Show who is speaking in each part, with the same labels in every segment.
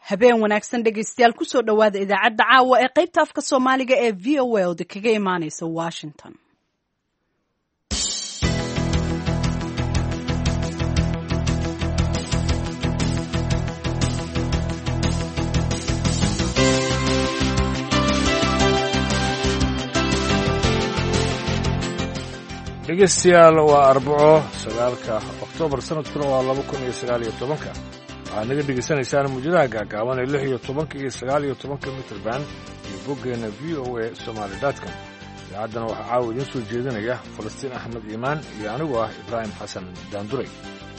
Speaker 1: habeen wanaagsan dhegaystayaal kusoo dhowaada idaacadda caawa ee qaybta afka soomaaliga ee v o a da kaga imaaneysa Washington.
Speaker 2: dhegeystayaal waa Arbaco 9 Oktoobar sanadkuna waa 2019 waxaad naga dhegeysanaysaan muujadaha gaagaaban ee 16 iyo 19 mitir band iyo boggeena voasomali.com. idaacadana waxaa caawa idiin soo jeedinaya Falastiin Axmed Iimaan iyo anigoo ah Ibraahim Xasan Daanduray.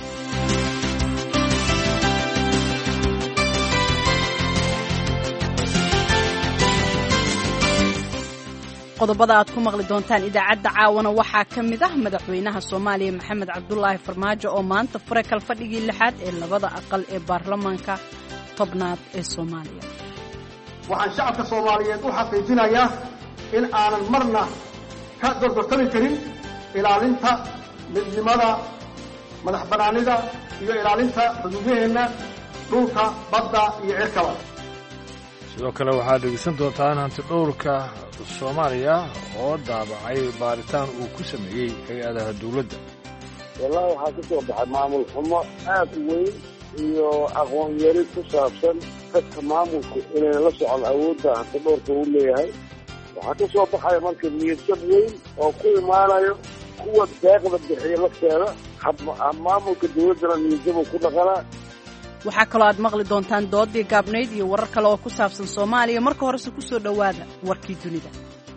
Speaker 1: qodobada aad ku maqli doontaan idaacadda caawana waxaa ka mid ah madaxweynaha Soomaaliya Maxamed Cabdullaahi Farmaajo oo maanta furay kalfadhigii 6aad ee labada aqal ee baarlamaanka tobnaad ee Soomaaliya.
Speaker 3: waxaan shacabka Soomaaliyeed u xaqiijinayaa in aanan marna ka gorgortami karin ilaalinta midnimada madaxbannaanida iyo ilaalinta xuduudaheena dhulka badda iyo cirkaba.
Speaker 2: sidoo kale waxaad dhegeysan doontaan hanti dhowrka Soomaaliya oo daabacay baaritaan uu ku sameeyay hay'adaha dawladda.
Speaker 4: wallahi waxaa ka soo baxay maamul xumo aad u weyn iyo aqoon yari ku saabsan dadka maamulku inay la socon awoodda hanti dhowrka uu leeyahay. waxaa ka soo baxaya marka niyad-jab weyn oo ku imaanayo kuwa deeqda bixiya lafteeda maamulka dawladdana niyad-jab ku dhaqanaa.
Speaker 1: waxaa kaloo aad maqli doontaan doodii gaabnayd iyo warar kale oo ku saabsan Soomaaliya. marka horese ku soo dhowaada warkii dunida.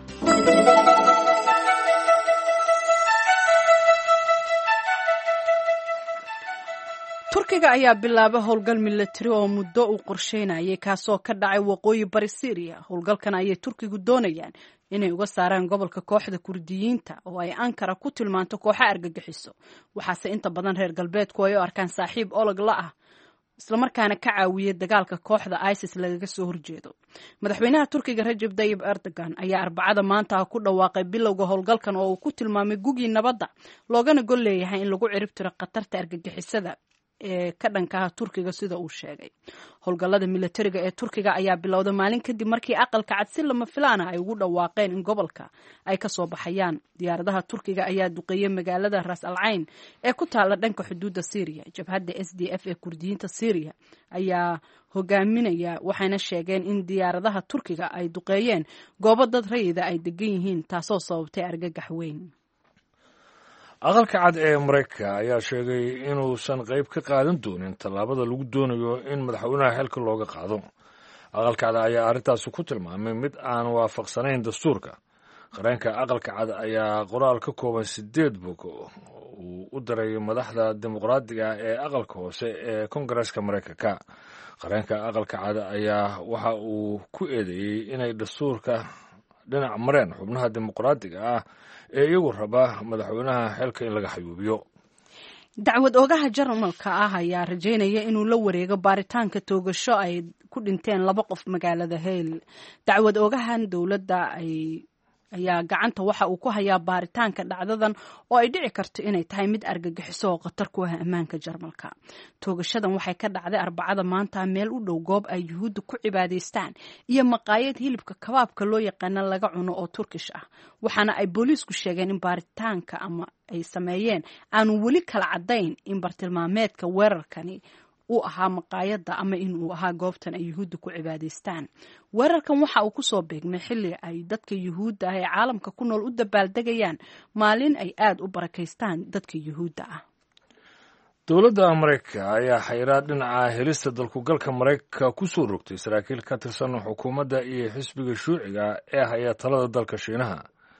Speaker 1: Turkiga ayaa bilaabay howlgal militari oo muddo uu qorsheynayay kaasoo ka dhacay waqooyi bari Syria. howlgalkan ayay Turkigu doonayaan inay uga saaraan gobolka kooxda Kurdiyiinta oo ay Ankara ku tilmaanto kooxo argagixiso. waxaase inta badan reer galbeedku ay u arkaan saaxiib olog la ah isla markaana ka caawiyay dagaalka kooxda ISIS lagaga soo horjeedo. madaxweynaha Turkiga Recep Tayyip Erdogan ayaa Arbacada maanta ku dhawaaqay bilowga howlgalkan oo uu ku tilmaamay gugii nabadda loogana gol leeyahay in lagu cirib tiro khatarta argagixisada ee ka dhanka ah Turkiga sida uu sheegay. howlgallada militariga ee Turkiga ayaa bilowday maalin kadib markii aqalka cad si lama filaan ah ay ugu dhawaaqeen in gobolka ay ka soo baxayaan. diyaaradaha Turkiga ayaa duqeeyay magaalada Ras Al Ain ee ku taala dhanka xuduudda Syria. jabhadda SDF ee Kurdiyiinta Syria ayaa hogaaminaya waxayna sheegeen in diyaaradaha Turkiga ay duqeeyeen goobo dad rayida ay degan yihiin taasoo sababtay argagax weyn.
Speaker 2: aqalka cad ee Mareykanka ayaa sheegay inuusan qayb ka qaadan doonin tallaabada lagu doonayo in madaxweynaha xilka looga qaado. aqalka cad ayaa arrintaasi ku tilmaamay mid aan waafaqsanayn dastuurka. qareenka aqalka cad ayaa qoraal ka kooban 8 bog uu u diray madaxda dimuqraadiga ee aqalka hoose ee Koongareeska Mareykanka. qareenka aqalka cad ayaa waxa uu ku eedeeyay inay dastuurka dhinac mareen xubnaha dimuqraadiga ah ee iyagu raba madaxweynaha xilka in laga xayuubiyo.
Speaker 1: dacwad oogaha Jarmalka ah ayaa rajeynaya inuu la wareego baaritaanka toogasho ay ku dhinteen 2 qof magaalada Halle. dacwad oogahan dawladda ayaa gacanta waxa uu ku hayaa baaritaanka dhacdadan oo ay dhici karto inay tahay mid argagixiso oo khatar ku ah ammaanka Jarmalka. toogashadan waxay ka dhacday Arbacada maanta meel u dhow goob ay Yuhuuddu ku cibaadaystaan iyo maqaayad hilibka kabaabka loo yaqaan laga cuno oo Turkish ah. waxaana ay booliisku sheegeen in baaritaanka ama ay sameeyeen aanu weli kala cadayn in bartilmaameedka weerarkani uu ahaa maqaayadda ama in uu ahaa goobtan ay Yuhuuddu ku cibaadaystaan. weerarkan waxa uu ku soo beegmay xilli ay dadka Yuhuudda ah ee caalamka ku nool u dabaaldegayaan maalin ay aad u barakaystaan dadka Yuhuudda ah.
Speaker 2: dowladda Mareykanka ayaa xayiraad dhinaca helista dalkugalka Mareykanka ku soo rogtay saraakiil ka tirsan xukuumadda iyo xisbiga shuuciga ee haya talada dalka Shiinaha.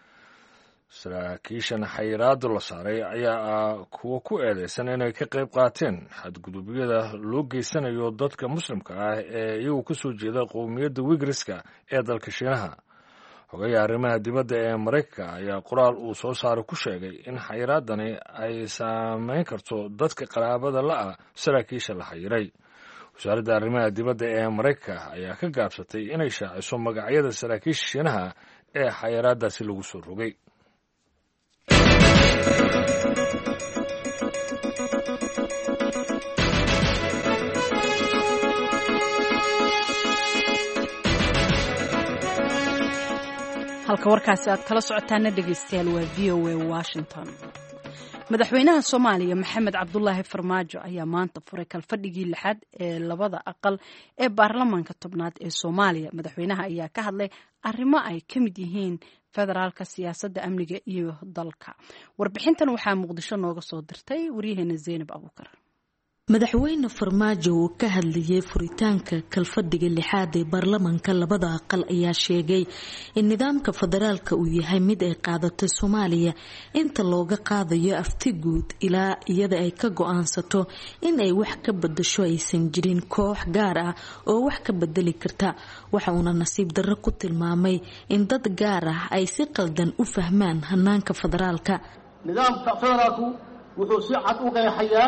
Speaker 2: saraakiishan xayiraadda la saaray ayaa kuwa ku eedeysan inay ka qayb qaateen xadgudubyada loo geysanayo dadka muslimka ah ee iyagu ka soo jeeda qowmiyadda Wigriska ee dalka Shiinaha. xogayaha arrimaha dibadda ee Mareykanka ayaa qoraal uu soo saaray ku sheegay in xayiraadani ay saameyn karto dadka qaraabada la-ah saraakiisha la xayiray. wasaaradda arrimaha dibadda ee Mareykanka ayaa ka gaabsatay inay shaaciso magacyada saraakiisha Shiinaha ee xayiraaddaasi lagu soo rogay.
Speaker 1: halka warkaasi aad kala socotaana dhegaystayaal waa VOA Washington. madaxweynaha Soomaaliya Maxamed Cabdullaahi Farmaajo ayaa maanta furay kalfadhigii 6 ee labada aqal ee baarlamaanka 10aad ee Soomaaliya. madaxweynaha ayaa ka hadlay arrimo ay ka mid yihiin federaalka, siyaasadda, amniga iyo dalka. warbixintan waxaa Muqdisho nooga soo dirtay waryaheena Zeynab Abuukar.
Speaker 5: madaxweyne Farmaajo oo ka hadlayay furitaanka kalfadhiga 6 ee baarlamaanka labada aqal ayaa sheegay in nidaamka federaalka uu yahay mid ay qaadatay Soomaaliya inta looga qaadayo afti guud ilaa iyada ay ka go'aansato in ay wax ka bedesho aysan jirin koox gaar ah oo wax ka bedeli karta. waxa uu nasiib darro ku tilmaamay in dad gaar ah ay si qaldan u fahmaan hanaanka federaalka.
Speaker 3: nidaamka federaalku wuxuu si cad u qeexayaa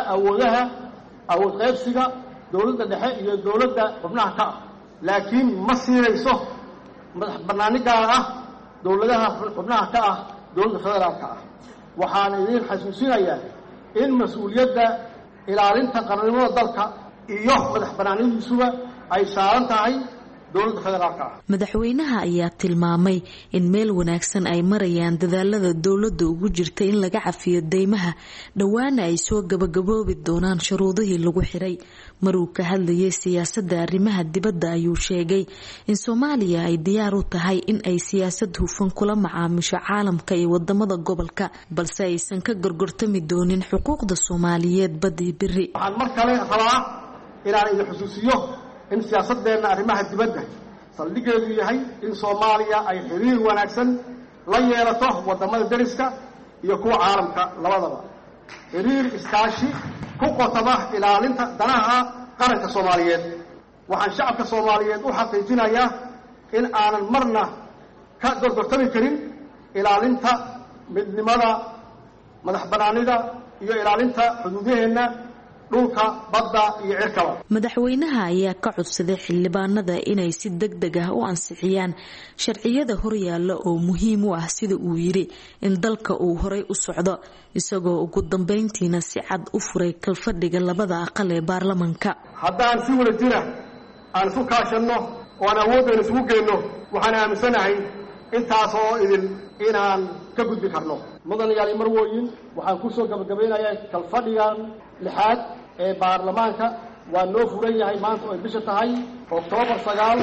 Speaker 3: awood qaybsiga dawladda dhexe iyo dawladda xubnaha ka ah, laakiin ma siinayso madax bannaani gaar ah dawladaha xubnaha ka ah dawladda federaalka ah. waxaan idin xasuusinayaa in mas-uuliyadda ilaalinta qarannimada dalka iyo madax bannaanidiisuba ay saaran tahay dawladda federaalka ah.
Speaker 5: madaxweynaha ayaa tilmaamay in meel wanaagsan ay marayaan dadaalada dawladda ugu jirta in laga cafiyo deymaha dhawaana ay soo gabagaboobi doonaan shuruudihii lagu xiray. maruu ka hadlayay siyaasadda arrimaha dibadda ayuu sheegay in Soomaaliya ay diyaar u tahay in ay siyaasad hufan kula macaamisho caalamka iyo wadamada gobolka, balse aysan ka gorgortami doonin xuquuqda Soomaaliyeed badi biri.
Speaker 3: waxaan mar kale rabaa inaan idin xusuusiyo in siyaasaddeena arrimaha dibadda saldhigeedu yahay in Soomaaliya ay xiriir wanaagsan la yeelato wadamada dariska iyo kuwa caalamka labadaba. xiriir iskaashi ku qotaba ilaalinta danaha qaranka Soomaaliyeed. waxaan shacabka Soomaaliyeed u xaqiijinayaa in aanan marna ka gorgortami karin ilaalinta midnimada, madax bannaanida iyo ilaalinta xuduudaheena dhulka, badda iyo cirkaba.
Speaker 5: madaxweynaha ayaa ka codsaday xildhibaanada inay si degdeg ah u ansixiyaan sharciyada horyaalla oo muhiim u ah sida uu yiri in dalka uu horay u socdo, isagoo ugu dambeyntiina si cad u furay kalfadhiga labada aqal ee baarlamaanka.
Speaker 3: haddaan si wada jira aan isu kaashanno oo aan awooddeena isugu geyno, waxaan aaminsanahay intaas oo idin inaan ka gudbi karno. mudanayaal iyo marwooyin, waxaan kusoo gabagabeynayaa kalfadhigan 6 ee baarlamaanka waa noo furan yahay maanta oo bisha tahay Oktoobar 9,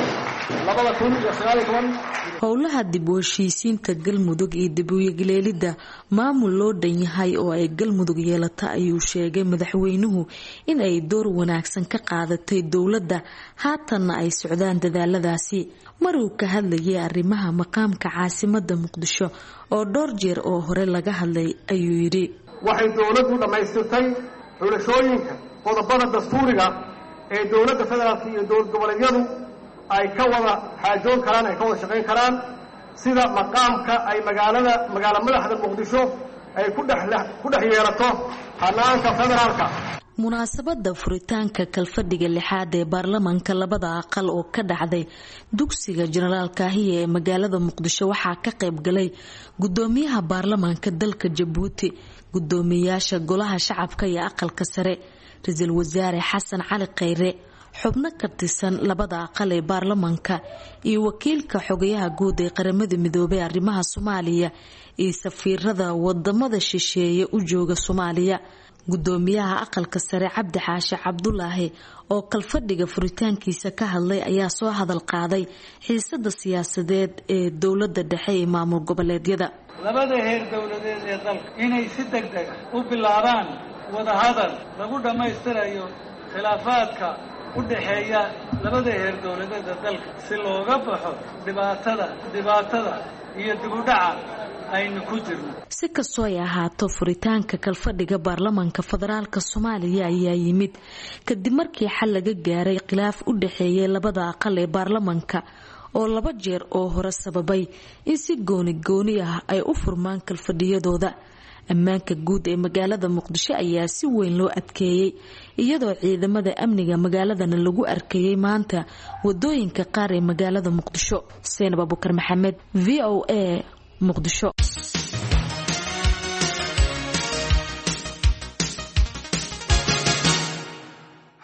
Speaker 3: 2019.
Speaker 5: howlaha dib u heshiisiinta Galmudug iyo dib u yeeleelida maamul loo dhan yahay oo ay Galmudug yeelata ayuu sheegay madaxweynuhu in ay door wanaagsan ka qaadatay dawladda, haatanna ay socdaan dadaaladaasi. maruu ka hadlayay arrimaha maqaamka caasimadda Muqdisho oo dhowr jeer oo hore laga hadlay ayuu yiri
Speaker 3: waxay dawladdu dhamaystirtay xulashooyinka qodobada dastuuriga ee dawladda federaalka iyo dowlad goboleedyadu ay ka wada xaajoon karaan, ay ka wada shaqayn karaan, sida maqaamka ay magaalo madaxda Muqdisho ay ku dhex yeelato hanaanka federaalka.
Speaker 5: munaasabada furitaanka kalfadhiga 6 ee baarlamaanka labada aqal oo ka dhacday dugsiga General Kaahiye ee magaalada Muqdisho waxaa ka qayb galay gudoomiyaha baarlamaanka dalka Jabuuti, gudoomiyaasha golaha shacabka iyo aqalka sare, ra'iisul wasaare Xasan Cali Kheyre, xubno ka tirsan labada aqal ee baarlamaanka iyo wakiilka xogayaha guud ee qaramada midoobay arrimaha Soomaaliya iyo safiirada wadamada shisheeye u jooga Soomaaliya. gudoomiyaha aqalka sare Cabdi Xaashi Cabdullaahi oo kalfadhiga furitaankiisa ka hadlay ayaa soo hadal qaaday xiisada siyaasadeed ee dawladda dhexe ee maamul goboleedyada.
Speaker 6: labada heer dawladeed ee dalka inay si degdeg u bilaabaan wada hadal lagu dhamaystirayo khilaafaadka u dhaxeeya labada heer dawladeed ee dalka si looga baxo dhibaatada iyo dib u dhaca aynu ku jirno.
Speaker 5: si kastoo ay ahaato furitaanka kalfadhiga baarlamaanka federaalka Soomaaliya ayaa yimid kadib markii xal laga gaaray khilaaf u dhaxeeyay labada aqal ee baarlamaanka oo 2 jeer oo hore sababay in si gooni ah ay u furmaan kalfadhiyadooda. ammaanka guud ee magaalada Muqdisho ayaa si weyn loo adkeeyay iyadoo ciidamada amniga magaaladana lagu arkayay maanta wadooyinka qaar ee magaalada Muqdisho. Zeynab Abuukar Maxamed, VOA, Muqdisho.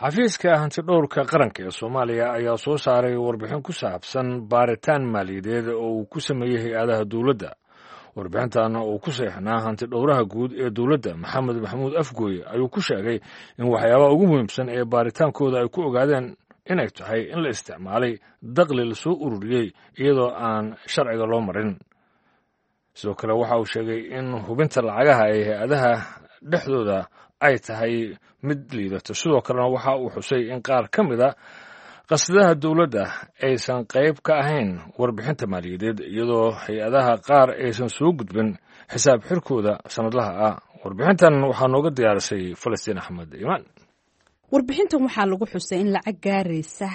Speaker 2: xafiiska hantidhowrka qaranka ee soomaaliya ayaa soo saaray warbixin ku saabsan baaritaan maaliyadeed oo uu ku sameeyey hay-adaha dowladda. warbixintan uu ku seexnaa hantidhowraha guud ee dowladda maxamed maxamuud afgooye ayuu ku sheegay in waxyaabaha ugu muhiimsan ee baaritaankooda ay ku ogaadeen inay tahay in la isticmaalay dakhli lasoo ururiyey iyadoo aan sharciga loo marin. sidoo kale waxa uu sheegay in hubinta lacagaha ee hay-adaha dhexdooda ay tahay mid liidato. sidoo kalena waxa uu xusay in qaar ka mid a qasdaha dowladda aysan qayb ka ahayn warbixinta maaliyadeed, iyadoo hay-adaha qaar aysan soo gudbin xisaab xirkooda sannadlaha ah. warbixintan waxaa nooga diyaarisay falastiin axmed imaan.
Speaker 1: warbixintan waxaa lagu xusay in lacag gaaraysa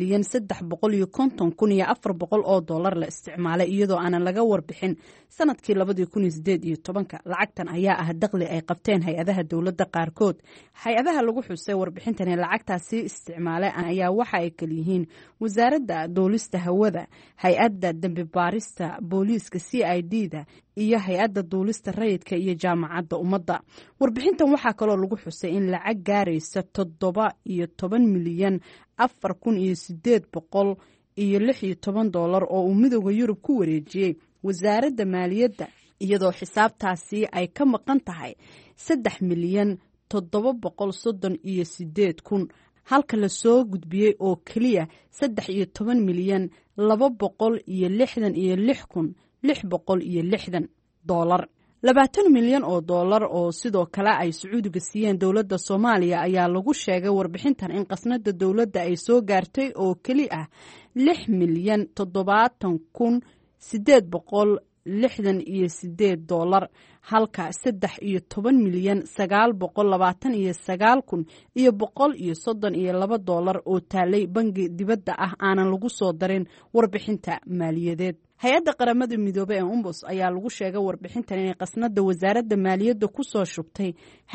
Speaker 1: 1,350,400 oo dollar la isticmaalay iyadoo aanan laga warbixin sanadkii 2018. lacagtan ayaa ah dakhli ay qabteen hay-adaha dowladda qaarkood. hay-adaha lagu xusay warbixintan ee lacagtaasi isticmaalay ayaa waxa ay kaliyihiin wasaaradda duulista hawada, hay-adda dambi baarista booliiska CID-da iyo hay-adda duulista rayidka iyo jaamacadda ummadda. warbixintan waxaa kaloo lagu xusay in lacag gaaraysa 17,886 dollar oo uu midowda Yurub ku wareejiyey wasaaradda maaliyadda, iyadoo xisaabtaasi ay ka maqan tahay 3,738,000, halka la soo gudbiyey oo keliya 13,266,660 dollar. 20 milyan oo dollar oo sidoo kale ay Sacuudiga siiyeen dowladda Soomaaliya ayaa lagu sheegay warbixintan in qasnada dowladda ay soo gaartay oo keli ah 6,770,868 dollar, halka 13,929,132 dollar oo taalay bangi dibadda ah aanan lagu soo darin warbixinta maaliyadeed. hay-adda qaramada midoobey ee umbus ayaa lagu sheegay warbixintan inay qasnada wasaaradda maaliyadda ku soo shubtay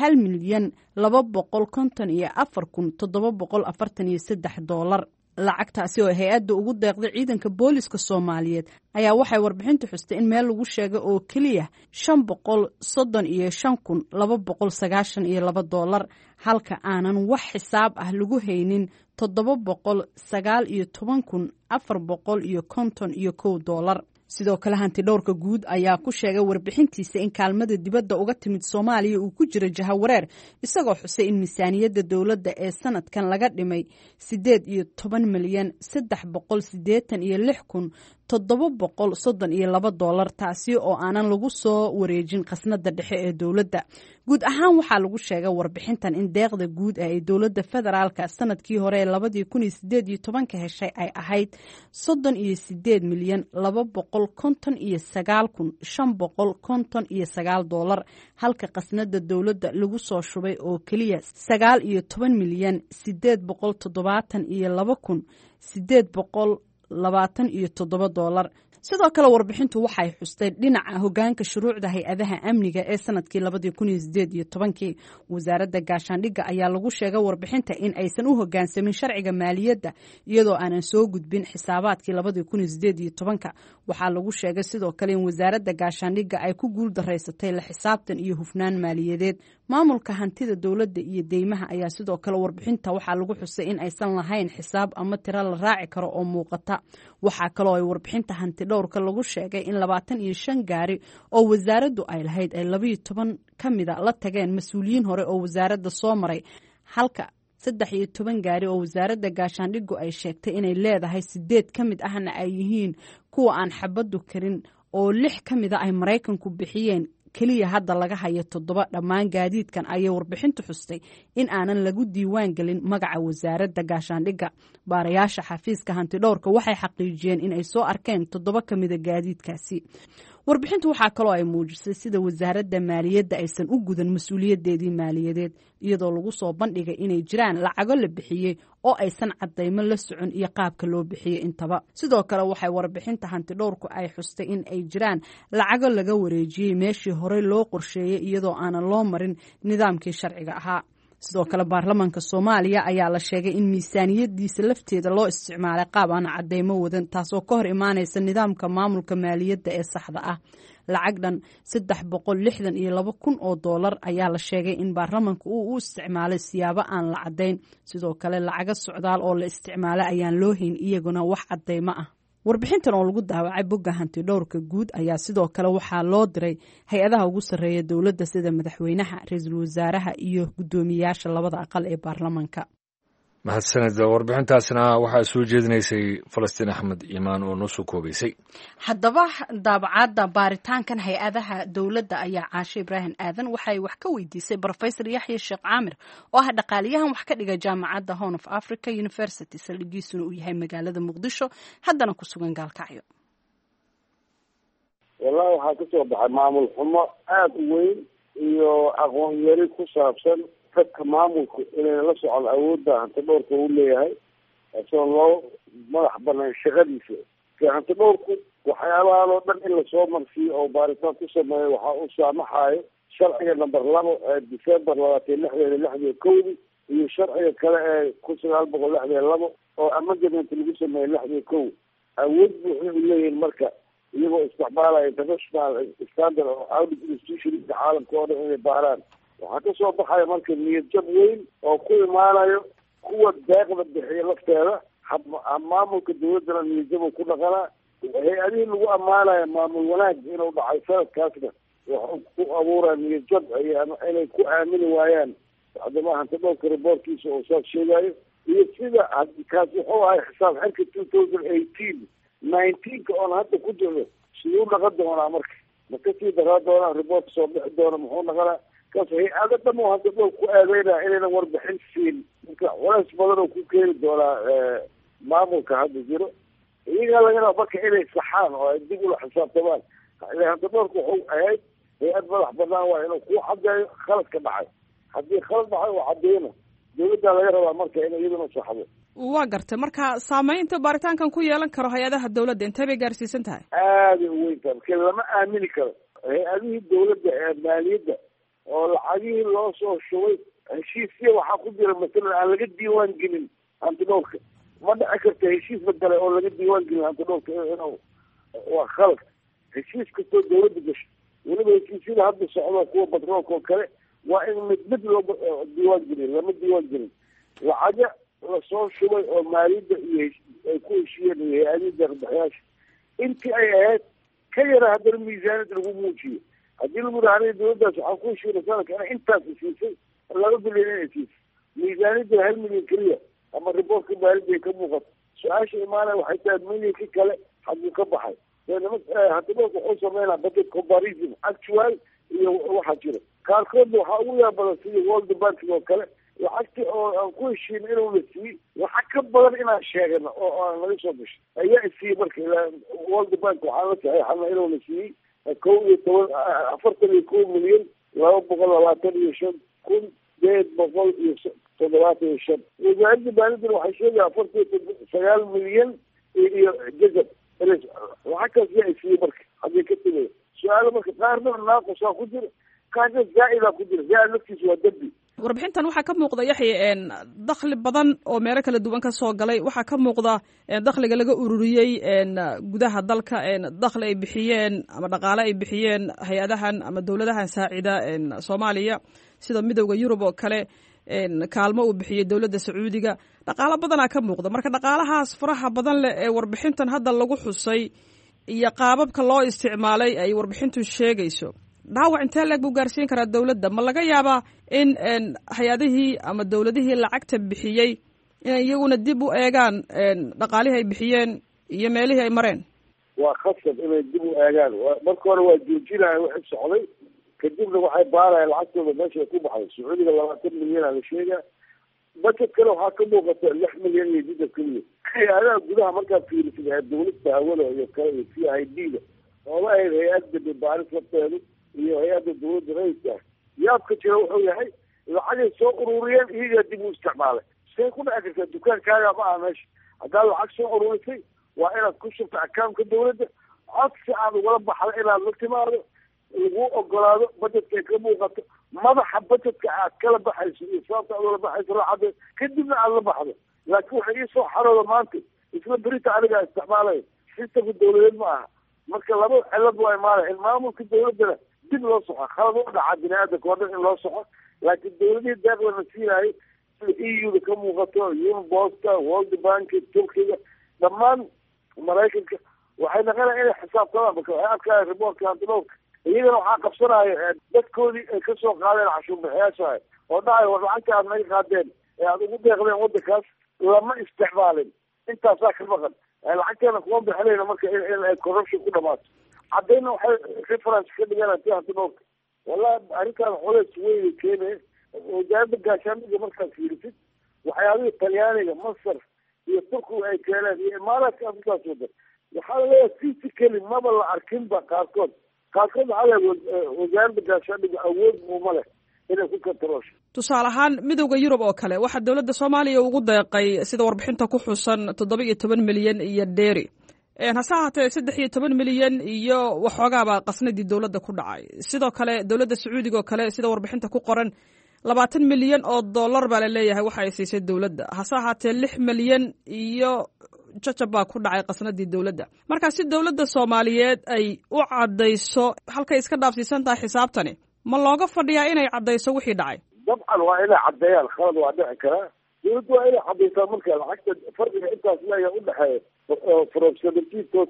Speaker 1: 1,254,743 dollar. lacagtaasi oo hay-adda ugu deeqday ciidanka booliska Soomaaliyeed ayaa waxay warbixintu xustay in meel lagu sheegay oo keliya 535,292 dollar, halka aanan wax xisaab ah lagu haynin 719,451 dollar. sidoo kale hantidhowrka guud ayaa ku sheegay warbixintiisa in kaalmada dibadda uga timid Soomaaliya uu ku jiro jahawareer, isagoo xusay in miisaaniyadda dowladda ee sanadkan laga dhimay 18,386,732 dollar, taasi oo aanan lagu soo wareejin qasnada dhexe ee dowladda. guud ahaan waxaa lagu sheegay warbixintan in deeqda guud ee dowladda federaalka sanadkii hore ee 2018 heshay ay ahayd 38,259,559 dollar, halka qasnada dowladda lagu soo shubay oo keliya 19,872,827 dollar. sidoo kale warbixintu waxay xustay dhinaca hogaanka shuruucda hay-adaha amniga ee sanadkii 2018. wasaaradda gaashaandhigga ayaa lagu sheegay warbixinta in aysan u hogaansamin sharciga maaliyadda iyadoo aanan soo gudbin xisaabaadkii 2018. waxaa lagu sheegay sidoo kale in wasaaradda gaashaandhigga ay ku guul daraysatay la xisaabtan iyo hufnaan maaliyadeed. maamulka hantida dowladda iyo deymaha ayaa sidoo kale warbixinta waxaa lagu xusay in aysan lahayn xisaab ama tiro la raaci karo oo muuqata. waxaa kaloo ay warbixinta hantidhowrka lagu sheegay in 25 gaari oo wasaaraddu ay lahayd ay 12 ka mida la tageen mas-uuliyiin hore oo wasaaradda soo maray, halka 13 gaari oo wasaaradda gaashaandhiggu ay sheegtay inay leedahay 8 ka mid ahna ay yihiin kuwa aan xabaddu karin oo 6 ka mida ay Maraykanku bixiyeen. keliya hadda laga hayo 7 dhammaan gaadiidkan ayay warbixintu xustay in aanan lagu diiwaan gelin magaca wasaaradda gaashaandhigga. baarayaasha xafiiska hantidhowrka waxay xaqiijiyeen in ay soo arkeen 7 ka mida gaadiidkaasi. warbixintu waxaa kaloo ay muujisay sida wasaaradda maaliyadda aysan u gudan mas-uuliyadeedii maaliyadeed, iyadoo lagu soo bandhigay inay jiraan lacago la bixiyey oo aysan cadaymo la socon iyo qaabka loo bixiyey intaba. sidoo kale waxay warbixinta hantidhowrku ay xustay in ay jiraan lacago laga wareejiyey meeshii horey loo qorsheeyey iyadoo aanan loo marin nidaamkii sharciga ahaa. sidoo kale baarlamaanka soomaaliya ayaa la sheegay in miisaaniyadiisa lafteeda loo isticmaalay qaab aan cadeymo wadan taasoo ka hor imaaneysa nidaamka maamulka maaliyadda ee saxda ah. lacag dhan 362 kun oo doolar ayaa la sheegay in baarlamaanka uu u isticmaalay siyaabo aan la cadeyn. sidoo kale lacaga socdaal oo la isticmaalay ayaan loo hayn iyaguna wax cadeymo ah. warbixintan oo lagu daawacay bogga hanti dhowrka guud ayaa sidoo kale waxaa loo diray hay-adaha ugu sarreeya dowladda sida madaxweynaha, ra-iisul wasaaraha iyo guddoomiyayaasha labada aqal ee baarlamaanka.
Speaker 2: mahadsanid. warbixintaasna waxaa soo jeedinaysay falastiin axmed iimaan oo noo soo koobaysay.
Speaker 1: haddaba daabacadda baaritaankan hay-adaha dowladda ayaa caashe ibraahim aadan waxay wax ka weydiisay brofesor yaxya sheekh caamir oo ah dhaqaaliyahan wax ka dhiga jaamacadda horn of africa university saldhigiisuna uu yahay magaalada muqdisho haddana ku sugan gaalkacyo.
Speaker 4: wallahi waxaa kasoo baxay maamul xumo aada u weyn iyo aqoon yari ku saabsan dadka maamulku inay la socon awoodda hanti dhowrka uu leeyahay asoo loo madax banaan shaqadiisa. hanti dhowrku waxyaabahan oo dhan in lasoo marsiiyo oo baaritaan ku sameeyo waxaa u saamaxayo sharciga number 2 ee December 2016 iyo sharciga kale ee 1962 oo amendment lagu sameeyay 61. awood buuxda u leeyihiin marka iyagoo isticmaalaya international standard oo audit institution caalamka oo dhan inay baaraan. waxaa kasoo baxaya marka niyad jab weyn oo ku imaanayo kuwa deeqda bixiya lafteeda. maamulka dawladdana niyad jab ku dhaqanaa. hay-adihii lagu ammaanaya maamul wanaag inuu dhacay sanadkaasna waxuu ku abuuraya niyad jab inay ku aamini waayaan haddama hanti dhowrka reportkiisa oo saas sheegayo. iyo sida kaas wuxuu ahay xisaab xirka 2018-19 oon hadda ku jirno siduu dhaqan doonaa marka ma kasii daraa doonaa report soo bixi doona muxuu dhaqanaa kaas hay-ado dhan oo hadda dhowr ku aadeynaya inaynan warbixin siin marka culays badan oo ku keeni doonaa maamulka hadda jiro. iyagaa laga raba marka inay saxaan oo ay dib ula xisaabtamaan. hanti dhowrka wuxuu ahayd hay-ad madax banaan waa inuu ku cadeeyo khaladka dhacay. haddii khalad dhacay oo cadeyno dawladdaa laga rabaa marka inay iyaduna saxdo.
Speaker 7: waa gartay marka saameynta baaritaankan ku yeelan karo hay-adaha dawladda intee bay gaarsiisan tahay?
Speaker 4: aaday u weyn tahay marka lama aamini karo hay-adihii dawladda ee maaliyadda oo lacagihii loo soo shubay heshiisya waxaa ku jira masalan aan laga diiwaan gelin hanti dhowrka. ma dhici karta heshiis badale oo laga diiwaan gelin hanti dhowrka inuu waa khalad. heshiis kastoo dawladda gasho weliba heshiisyada hadda socdo kuwa batroolka oo kale waa in mid loo diiwaan gelin. lama diiwaan gelin lacaga lasoo shubay oo maaliyadda iyo ay ku heshiiyeen iyo hay-adihii deeqbixiyaasha intii ay ahayd ka yara haddana miisaaniyad lagu muujiyo. haddii lagu rahanay dawladdaas waxaa ku heshiina sanadka inay intaas heshiisay 2 bilyan inay heshiisay miisaaniyadda 1 milyan keliya ama reportka maaliyadda ay ka muuqato. su-aasha imaanaya waxay tahay milyankii kale hadduu ka baxay. hanti dhowrka wuxuu sameynaa budget comparison actual iyo waxaa jira qaarkoodna waxaa ugu yaa badan sida world banking oo kale lacagti oo aan ku heshiin inuuna siiyey waxa ka badan inaan sheegano oo aan laga soo gashay ayaa isiiyey marka world bank waxaan la saxeexana inuuna siiyey 41 milyan 225,875. wasaaradda maaliyadana waxay sheegaya 49 milyan iyo jazab lacagtaas yaa isiiyey marka haddii ka timaya. su-aalo marka qaarna naaqusaa ku jira qaarna zaa-idaa ku jira. zaa-id laftiisa waa dembi.
Speaker 7: warbixintan waxaa ka muuqda yaxya dakhli badan oo meelo kala duwan ka soo galay. waxaa ka muuqda dakhliga laga ururiyey gudaha dalka dakhli ay bixiyeen ama dhaqaale ay bixiyeen hay-adahan ama dowladahan saacida soomaaliya sida midowda yurub oo kale kaalmo uu bixiyey dowladda sacuudiga. dhaqaalo badanaa ka muuqda marka dhaqaalahaas faraha badan leh ee warbixintan hadda lagu xusay iyo qaababka loo isticmaalay ay warbixintu sheegayso dhaawac intee leeg buu gaarsiin karaa dawladda? ma laga yaabaa in hay-adihii ama dawladihii lacagta bixiyey inay iyaguna dib u eegaan dhaqaalihii ay bixiyeen iyo meelihii ay mareen?
Speaker 4: waa khasab inay dib u eegaan. marka hore waa joojinaya wixii socday kadibna waxay baarayaan lacagtooda meesha ay ku baxday. sacuudiga 20 milyan la sheegaa. budget kale waxaa ka muuqata 6 milyan iyo jidab keliya. hay-adaha gudaha markaad fiirisid dawladda hawada iyo kale iyo CID-da oola ahayd hay-adda baaris lafteedu iyo hay-adda dawladda rayidka ah. yaabka jira wuxuu yahay lacagay soo ururiyeen iyagaa dib u isticmaalay. see ku dhici kartaa dukaankaaga ma aha meesha haddaad lacag soo ururisay waa inaad ku shubta akaamka dawladda codsi aad ugala baxda inaad la timaado lagu ogolaado budgetkay ka muuqato madaxa budgetka aad kala baxayso iyo sababta aad ula baxayso lacada kadibna aad la baxdo laakiin waxay iisoo xarooda maanta isla berita anigaa isticmaalaya sistamka dawladeed ma aha marka laba cilad waa imaanaya in maamulka dawladana dib loo soco khalad u dhaca bini-aadanka oo dhan in loo soco laakiin dawladihii deeqlana siinaayay sida EU-da ka muuqato Unbosta, World Bank, Turkiga dhammaan Maraykanka waxay naqanaya inay xisaabtamaan marka waxay arkaya riboortka antidhowrka iyagana waxaa qabsanaya dadkoodii ay kasoo qaadeen cashuur bixiyaasha oo dhahay war lacagta aad naga qaadeen ee aad ugu deeqdeen wadankaas lama isticmaalin intaasaa ka maqan lacagteena kuma bixinayna marka in ay corruption ku dhamaato caddayna waxay reference ka dhigaan ti antidhowrka wallahi arrintaan culays weyn keenaya wasaaradda gaashaandhigga markaad fiirisid waxyaabihii talyaaniga masar iyo turkiga ay keeneen iyo imaaraadka afrikaas wadan waxaa laleeyahay physically maba la arkinba qaarkood waxaa leeyahay wasaaradda gaashaandhigga awood uma leh inay ku kantaroosho
Speaker 7: tusaale ahaan midowda Yurub oo kale waxaa dowladda Soomaaliya ugu deeqay sida warbixinta ku xusan 17 milyan iyo dheeri hase ahaatee 13 milyan iyo waxoogaaba qasnadii dowladda ku dhacay sidoo kale dowladda Sacuudiga oo kale sida warbixinta ku qoran 20 milyan oo dollar baa la leeyahay waxa ay siisay dowladda hase ahaatee 6 milyan iyo jajaba ku dhacay qasnadii dowladda marka si dowladda Soomaaliyeed ay u cadeyso halkay iska dhaafsiisan tahay xisaabtani ma looga fadhiyaa inay cadeyso wixii dhacay
Speaker 4: dabcan waa inay cadeeyaan khalad waa dhici karaa dowladda waa inay cadeysaa marka lacagta farqiga intaas leeyahay u dhexeeya from 17 to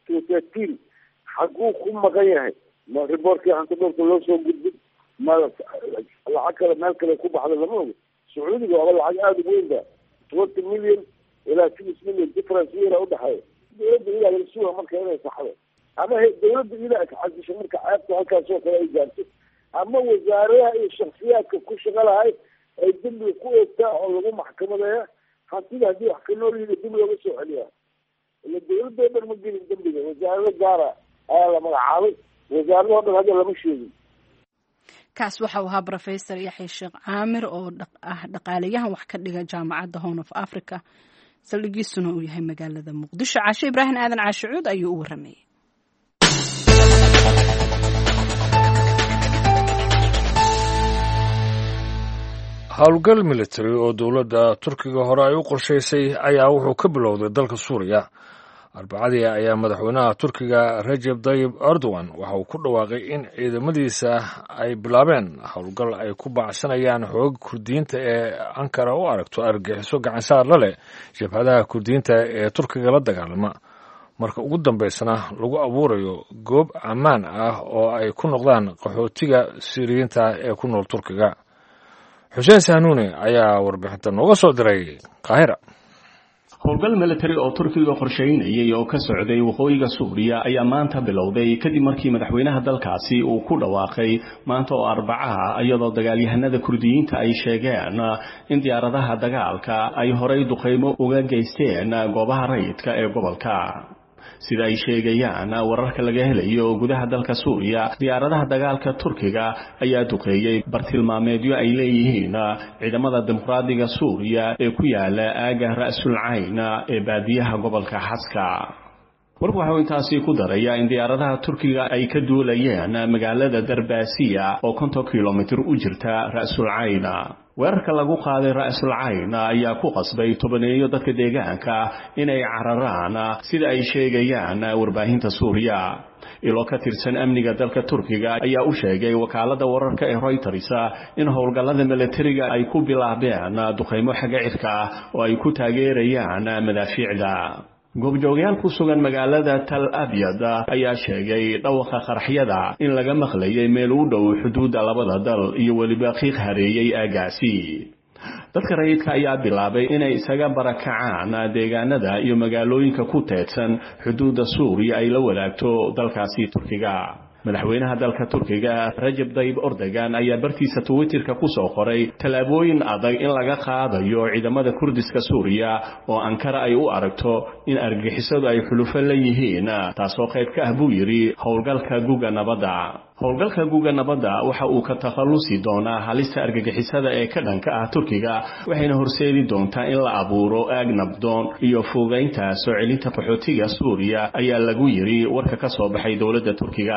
Speaker 4: 13 xaguu ku maqan yahay ma riboortkii antidhowrka loo soo gudbin ma lacag kale meel kale ku baxda lama ogo sacuudiga waaba lacag aada u weyn ba 20 milyan ilaa 6 milyan difference weyn udhexeeya dowladda ilaa laga suga marka inay saxdo ama dowladda ilaa isxasisho marka ceebta halkaas oo kale ay gaarto ama wasaaradaha iyo shaksiyaadka ku shaqo lahay ay dembiga ku eegtaa oo lagu maxkamadeeya hantida haddii wax ka nool yihiin dib looga soo celiyaa ila dowladda oo dhan ma gelin dembiga wasaarado gaara ayaa la magacaabay wasaaradahoo dhan hadda lama sheegin
Speaker 1: kaas waxa uu ahaa Professor Yaxya Sheekh Caamir oo dhaqaalayahan wax ka dhiga jaamacadda Horn of Africa saldhigiisuna uu yahay magaalada Muqdisho Caashe Ibrahim Aadan Caashuud ayuu u waramayay
Speaker 2: howlgal military oo dowladda Turkiga hore ay u qorshaysay ayaa wuxuu ka bilowday dalka Suuriya arbacadii ayaa madaxweynaha Turkiga Recep Tayyip Erdogan waxa uu ku dhawaaqay in ciidamadiisa ay bilaabeen howlgal ay ku baacsanayaan xoogga Kurdiyiinta ee Ankara u aragto argagixiso gacan saar la leh jabhadaha Kurdiyiinta ee Turkiga la dagaalama marka ugu dambeysana lagu abuurayo goob ammaan ah oo ay ku noqdaan qaxootiga Siiriyiinta ee ku nool Turkiga Xuseen Sanuuni ayaa warbixinta nooga soo diray Qaahira
Speaker 8: howlgal military oo Turkiga qorsheynayay oo ka socday waqooyiga Suuriya ayaa maanta bilowday kadib markii madaxweynaha dalkaasi uu ku dhawaaqay maanta oo Arbacaha iyadoo dagaalyahanada Kurdiyiinta ay sheegeen in diyaaradaha dagaalka ay horay duqeymo uga geysteen goobaha rayidka ee gobolka sida ay sheegayaan wararka laga helayo gudaha dalka Suuriya diyaaradaha dagaalka Turkiga ayaa duqeeyay bartilmaameedyo ay leeyihiin ciidamada dimuqraadiga Suuriya ee ku yaala aaga Ra'sul Ayn ee baadiyaha gobolka Haska warku waxa uu intaasi ku daraya in diyaaradaha Turkiga ay ka duulayeen magaalada Darbaasiya oo 50 kilomitir u jirta Ra'sul Ayn weerarka lagu qaaday Ra'sul Ayn ayaa ku qasbay tobaneeyo dadka deegaanka inay cararaan sida ay sheegayaan warbaahinta Suuriya ilo ka tirsan amniga dalka Turkiga ayaa u sheegay wakaalada wararka ee Reuters in howlgallada militariga ay ku bilaabeen duqeymo xagga cirka oo ay ku taageerayaan madaafiicda goobjoogayaal ku sugan magaalada Tal Abyad ayaa sheegay dhawaqa qaraxyada in laga maqlayay meel u dhow xuduudda labada dal iyo waliba qiiq hareeyay aagaasi dadka rayidka ayaa bilaabay inay isaga barakacaan deegaanada iyo magaalooyinka ku teedsan xuduudda Suuriya ay la wadaagto dalkaasi Turkiga madaxweynaha dalka Turkiga Recep Tayyip Erdogan ayaa bartiisa Twitterka ku soo qoray talaabooyin adag in laga qaadayo ciidamada Kurdiska Suuriya oo Ankara ay u aragto in argagixisadu ay xulufo la yihiin taasoo qayb ka ah buu yiri howlgalka guga nabadda howlgalka guga nabadda waxa uu ka takhalusi doonaa halista argagixisada ee ka dhanka ah Turkiga waxayna horseedi doontaa in la abuuro aag nabdoon iyo fuugaynta soo celinta qaxootiga Suuriya ayaa lagu yiri warka ka soo baxay dowladda Turkiga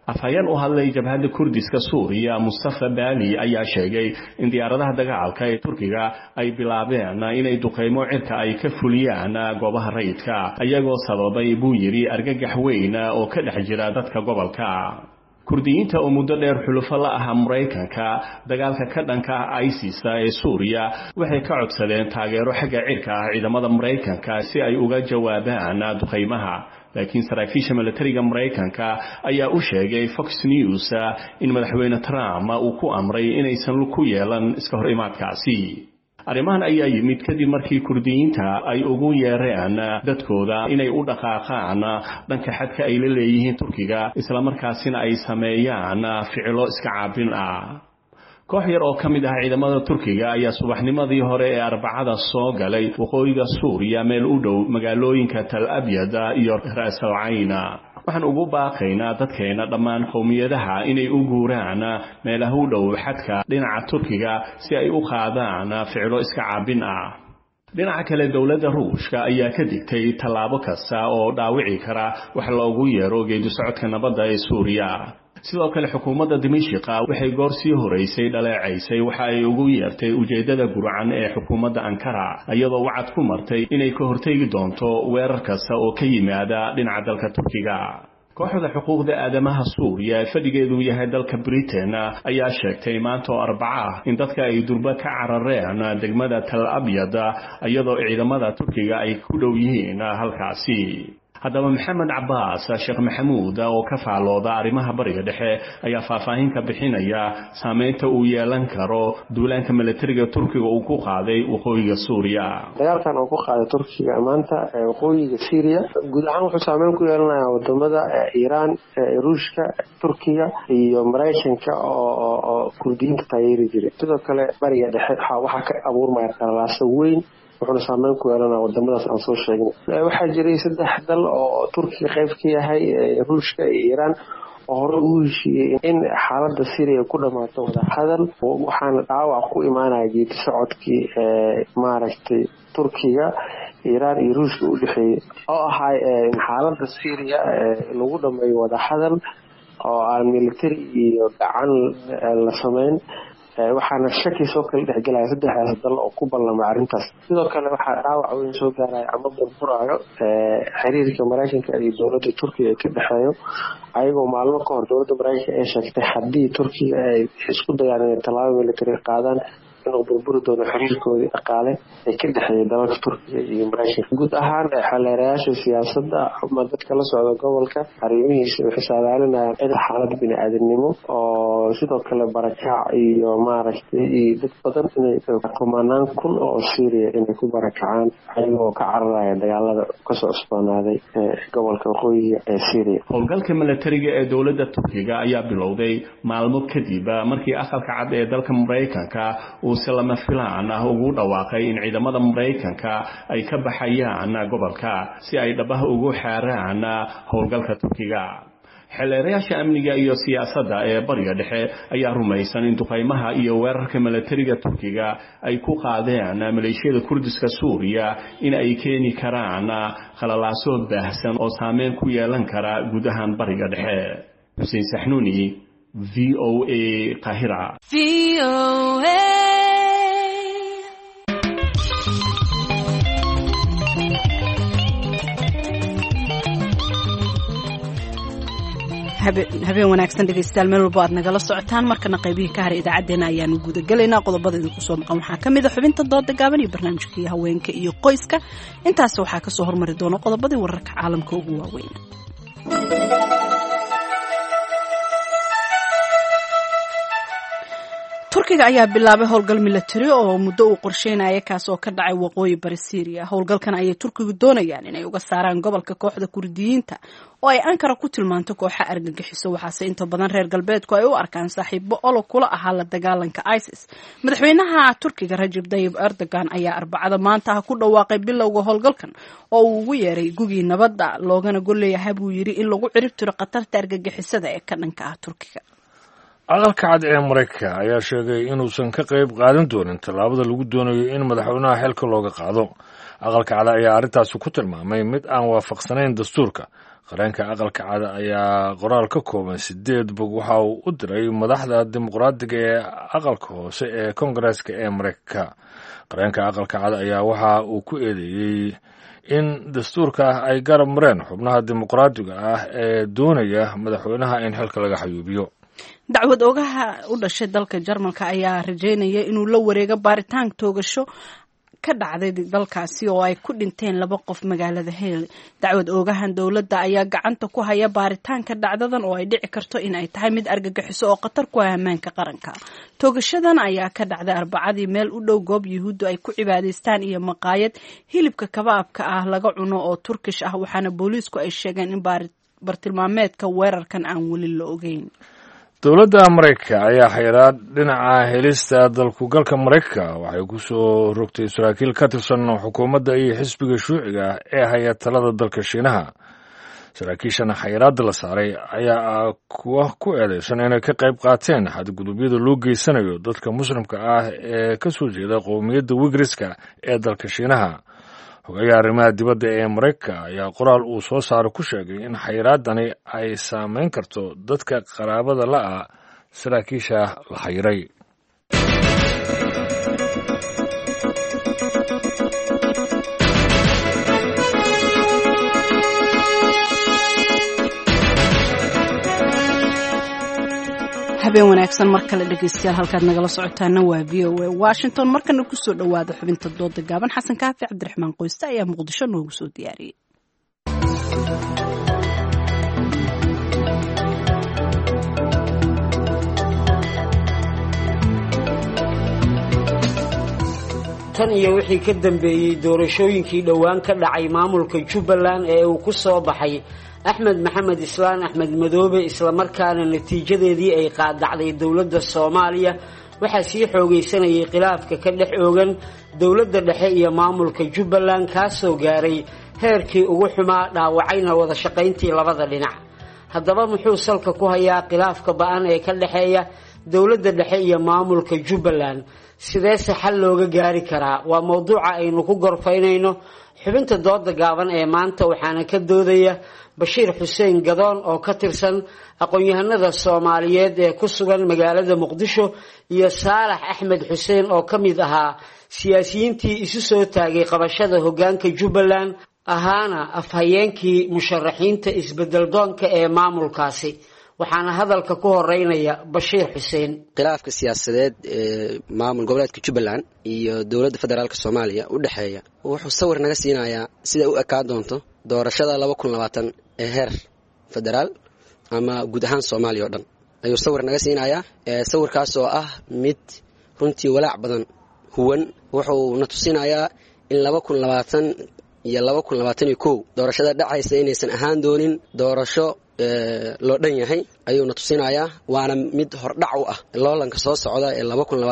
Speaker 8: afhayeen u hadlay jabhadda kurdiska suuriya mustafa bali ayaa sheegay in diyaaradaha dagaalka ee turkiga ay bilaabeen inay duqeymo cirka ay ka fuliyaan goobaha rayidka iyagoo sababay buu yidhi argagax weyn oo ka dhex jira dadka gobolka kurdiyiinta oo muddo dheer xulufo la ah Mareykanka dagaalka ka dhanka ah ISIS ee Suuriya waxay ka codsadeen taageero xagga cirka ah ciidamada Mareykanka si ay uga jawaabaan duqeymaha laakiin saraakiisha militariga Mareykanka ayaa u sheegay Fox News in madaxweyne Trump uu ku amray inaysan ku yeelan iska hor imaadkaasi arrimahan ayaa yimid kadib markii kurdiyiinta ay ugu yeereen dadkooda inay u dhaqaaqaan dhanka xadka ay la leeyihiin Turkiga isla markaasina ay sameeyaan ficilo iska caabin ah koox yar oo kamid ah ciidamada Turkiga ayaa subaxnimadii hore ee Arbacada soo galay waqooyiga Suuriya meel u dhow magaalooyinka Tal Abyad iyo Ras Al Ayn waxaan ugu baaqaynaa dadkeena dhammaan qowmiyadaha inay u guuraan meelaha u dhow xadka dhinaca Turkiga si ay u qaadaan ficilo iska caabin ah dhinaca kale dawladda Ruushka ayaa ka digtay tallaabo kasta oo dhaawici kara wax loogu yeero geedi socodka nabadda ee Suuriya sidoo kale xukuumadda Dimashq waxay goor sii horeysay dhaleecaysay waxa ay ugu yeertay ujeedada gurcan ee xukuumadda Ankara iyadoo wacad ku martay inay ka hortagi doonto weerar kasta oo ka yimaada dhinaca dalka Turkiga kooxda xuquuqda aadamaha Suuriya fadhigeedu yahay dalka Britain ayaa sheegtay maanta oo Arbaca in dadka ay durba ka carareen degmada Tal Abyad iyadoo ciidamada Turkiga ay ku dhow yihiin halkaasi haddaba Maxamed Cabbaas Sheekh Maxamuud oo ka faalooda arrimaha bariga dhexe ayaa faahfaahin ka bixinaya saameynta uu yeelan karo duulaanka militariga Turkiga uu ku qaaday waqooyiga Suuriya
Speaker 9: dagaalkan uu ku qaaday Turkiga maanta waqooyiga Suuriya guud ahaan wuxuu saameyn ku yeelanayaa wadamada Iran Ruushka Turkiga iyo Mareykanka oo kurdiyiinta taageeri jiray sidoo kale bariga dhexe waxa ka abuurmaya qalalaasa weyn wuxuu saameyn ku yeelanaa wadamadaas aan soo sheegnay waxa jiray saddex dal oo Turkiga qayb ka yahay Ruushka iyo Iran oo hore u heshiiyay in xaaladda Syria ku dhamaato wada hadal waxaana dhaawac ku imaanaya geedi socodkii maaragtay Turkiga Iran iyo Ruushka u dhaxeeyay oo ahay xaaladda Syria lagu dhameeyo wada hadal oo aan military iyo gacan la sameyn waxaana shaki soo kala dhexgalaya saddexdaas dal oo ku ballamay arrintaas sidoo kale waxaa dhaawac weyn soo gaaraya ama burburayo xiriirka Mareykanka iyo dowladda Turkiga ee ka dhexeeyo ayagoo maalmo ka hor dowladda Mareykanka ay sheegtay haddii Turkiga ay isku dayaan inay tallaabo military qaadaan inuu burburi doono xiriirkoodii dhaqaale ee ka dhexeeya dalalka Turkiga iyo Mareykanka guud ahaan xeelerayaasha siyaasadda ama dadka la socda gobolka arrimihiisa waxay saadaalinayaan in xaalad bini'aadanimo oo sidoo kale barakac iyo maaragtay iyo dad badan inay kumanaan kun oo Syria inay ku barakacaan ayagoo ka cararaya dagaalada ka soo cusboonaaday gobolka waqooyiga ee Syria
Speaker 8: howlgalka militariga ee dowladda Turkiga ayaa bilowday maalmo kadib markii aqalka cad ee dalka Mareykanka lama filaan ugu dhawaaqay in ciidamada Mareykanka ay ka baxayaan gobolka si ay dhabaha ugu xaaraan howlgalka Turkiga xeelerayaasha amniga iyo siyaasadda ee bariga dhexe ayaa rumaysan in duqeymaha iyo weerarka militariga Turkiga ay ku qaadeen maleeshiyada Kurdiska Suuriya in ay keeni karaan khalalaaso baahsan oo saameyn ku yeelan kara guud ahaan bariga dhexe Hussein Sahnuni VOA Qahira
Speaker 1: habeen wanaagsan dhegeystayaal meel walba aad nagala socotaan markana qaybihii ka haray idaacadeena ayaanu gudagelaynaa qodobada idinku soo maqan waxaa ka mid a xubinta dooda gaaban iyo barnaamijkii haweenka iyo qoyska intaas waxaa kasoo hormari doona qodobadii wararka caalamka ugu waaweyn turkiga ayaa bilaabay howlgal militari oo muddo uu qorsheynaya kaas oo ka dhacay waqooyi bari Syria howlgalkan ayay Turkigu doonayaan inay uga saaraan gobolka kooxda Kurdiyiinta oo ay Ankara ku tilmaanto kooxa argagixiso waxaase inta badan reer galbeedku ay u arkaan saaxiibo olol kula ahaa la dagaalanka ISIS madaxweynaha Turkiga Rajab Tayyip Erdogan ayaa Arbacada maanta ku dhawaaqay bilowga howlgalkan oo uu ugu yeeray gugii nabadda loogana golleeyahay buu yiri in lagu cirib tiro qatarta argagixisada ee ka dhanka ah Turkiga
Speaker 2: aqalka cad ee Mareykanka ayaa sheegay inuusan ka qayb qaadan doonin tallaabada lagu doonayo in madaxweynaha xilka looga qaado aqalka cad ayaa arrintaasi ku tilmaamay mid aan waafaqsanayn dastuurka. qareenka aqalka cad ayaa qoraal ka kooban 8 bog waxa uu u diray madaxda dimuqraadiga ee aqalka hoose ee koongareeska ee Mareykanka. qareenka aqalka cad ayaa waxa uu ku eedeeyey in dastuurka ay garab mareen xubnaha dimuqraadiga ah ee doonaya madaxweynaha in xilka laga xayuubiyo.
Speaker 1: dacwad oogaha u dhashay dalka Jarmalka ayaa rajeynaya inuu la wareego baaritaan toogasho ka dhacday dalkaasi oo ay ku dhinteen 2 qof magaalada Halle. dacwad oogahan dowladda ayaa gacanta ku haya baaritaanka dhacdadan oo ay dhici karto in ay tahay mid argagixiso oo khatar ku ah ammaanka qaranka. toogashadan ayaa ka dhacday Arbacadii meel u dhow goob Yuhuuddu ay ku cibaadaystaan iyo maqaayad hilibka kabaabka ah laga cuno oo Turkish ah, waxaana booliisku ay sheegeen in bartilmaameedka weerarkan aan weli la ogeyn.
Speaker 2: dowladda Mareykanka ayaa xayiraad dhinaca helista dalkugalka Mareykanka waxay ku soo rogtay saraakiil ka tirsan xukuumadda iyo xisbiga shuuciga ee haya talada dalka Shiinaha. saraakiishan xayiraadda la saaray ayaa kuwa ku eedeysan inay ka qayb qaateen xadgudubyada loo geysanayo dadka muslimka ah ee ka soo jeeda qowmiyadda Wigriska ee dalka Shiinaha. xogayaha arrimaha dibadda ee Mareykanka ayaa qoraal uu soo saaray ku sheegay in xayiraadani ay saameyn karto dadka qaraabada la'a saraakiisha la xayiray.
Speaker 1: habeen wanaagsan mar kale dhegeystayaal, halkaad nagala socotaana waa VOA Washington. markana ku soo dhawaada xubinta dooda gaaban. xasan kaafi cabdiraxmaan qoyste ayaa muqdisho noogu soo diyaariyey.
Speaker 10: tan iyo wixii ka dambeeyey doorashooyinkii dhowaan ka dhacay maamulka Jubbaland ee uu ku soo baxay axmed maxamed islaan axmed madoobe, islamarkaana natiijadeedii ay qaadacday dowladda Soomaaliya, waxaa sii xoogaysanayay khilaafka ka dhex oogan dowladda dhexe iyo maamulka Jubbaland, kaasoo gaaray heerkii ugu xumaa, dhaawacayna wada shaqayntii labada dhinac. haddaba muxuu salka ku hayaa khilaafka ba'an ee ka dhexeeya dowladda dhexe iyo maamulka Jubbaland? sideese xal looga gaari karaa? waa mowduuca aynu ku gorfaynayno xubinta dooda gaaban ee maanta, waxaana ka doodaya Bashiir Xuseen Gadoon oo ka tirsan aqoon-yahanada Soomaaliyeed ee ku sugan magaalada Muqdisho, iyo Saalax Axmed Xuseen oo ka mid ahaa siyaasiyiintii isu soo taagay qabashada hoggaanka Jubbaland, ahaana afhayeenkii musharaxiinta isbedel doonka ee maamulkaasi. waxaana hadalka ku horeynaya Bashiir Xuseen.
Speaker 11: khilaafka siyaasadeed ee maamul goboleedka Jubbaland iyo dowladda federaalka Soomaaliya u dhaxeeya wuxuu sawir naga siinayaa sida u ekaan doonto doorashada 2020 ee heer federaal ama guud ahaan Soomaaliya oo dhan. ayuu sawir naga siinayaa sawirkaas oo ah mid runtii walaac badan huwan. wuxuu na tusinayaa in 2020 iyo 2021 doorashada dhacaysa inaysan ahaan doonin doorasho loo dhan yahay ayuuna tusinayaa, waana mid hordhac u ah loolanka soo socda ee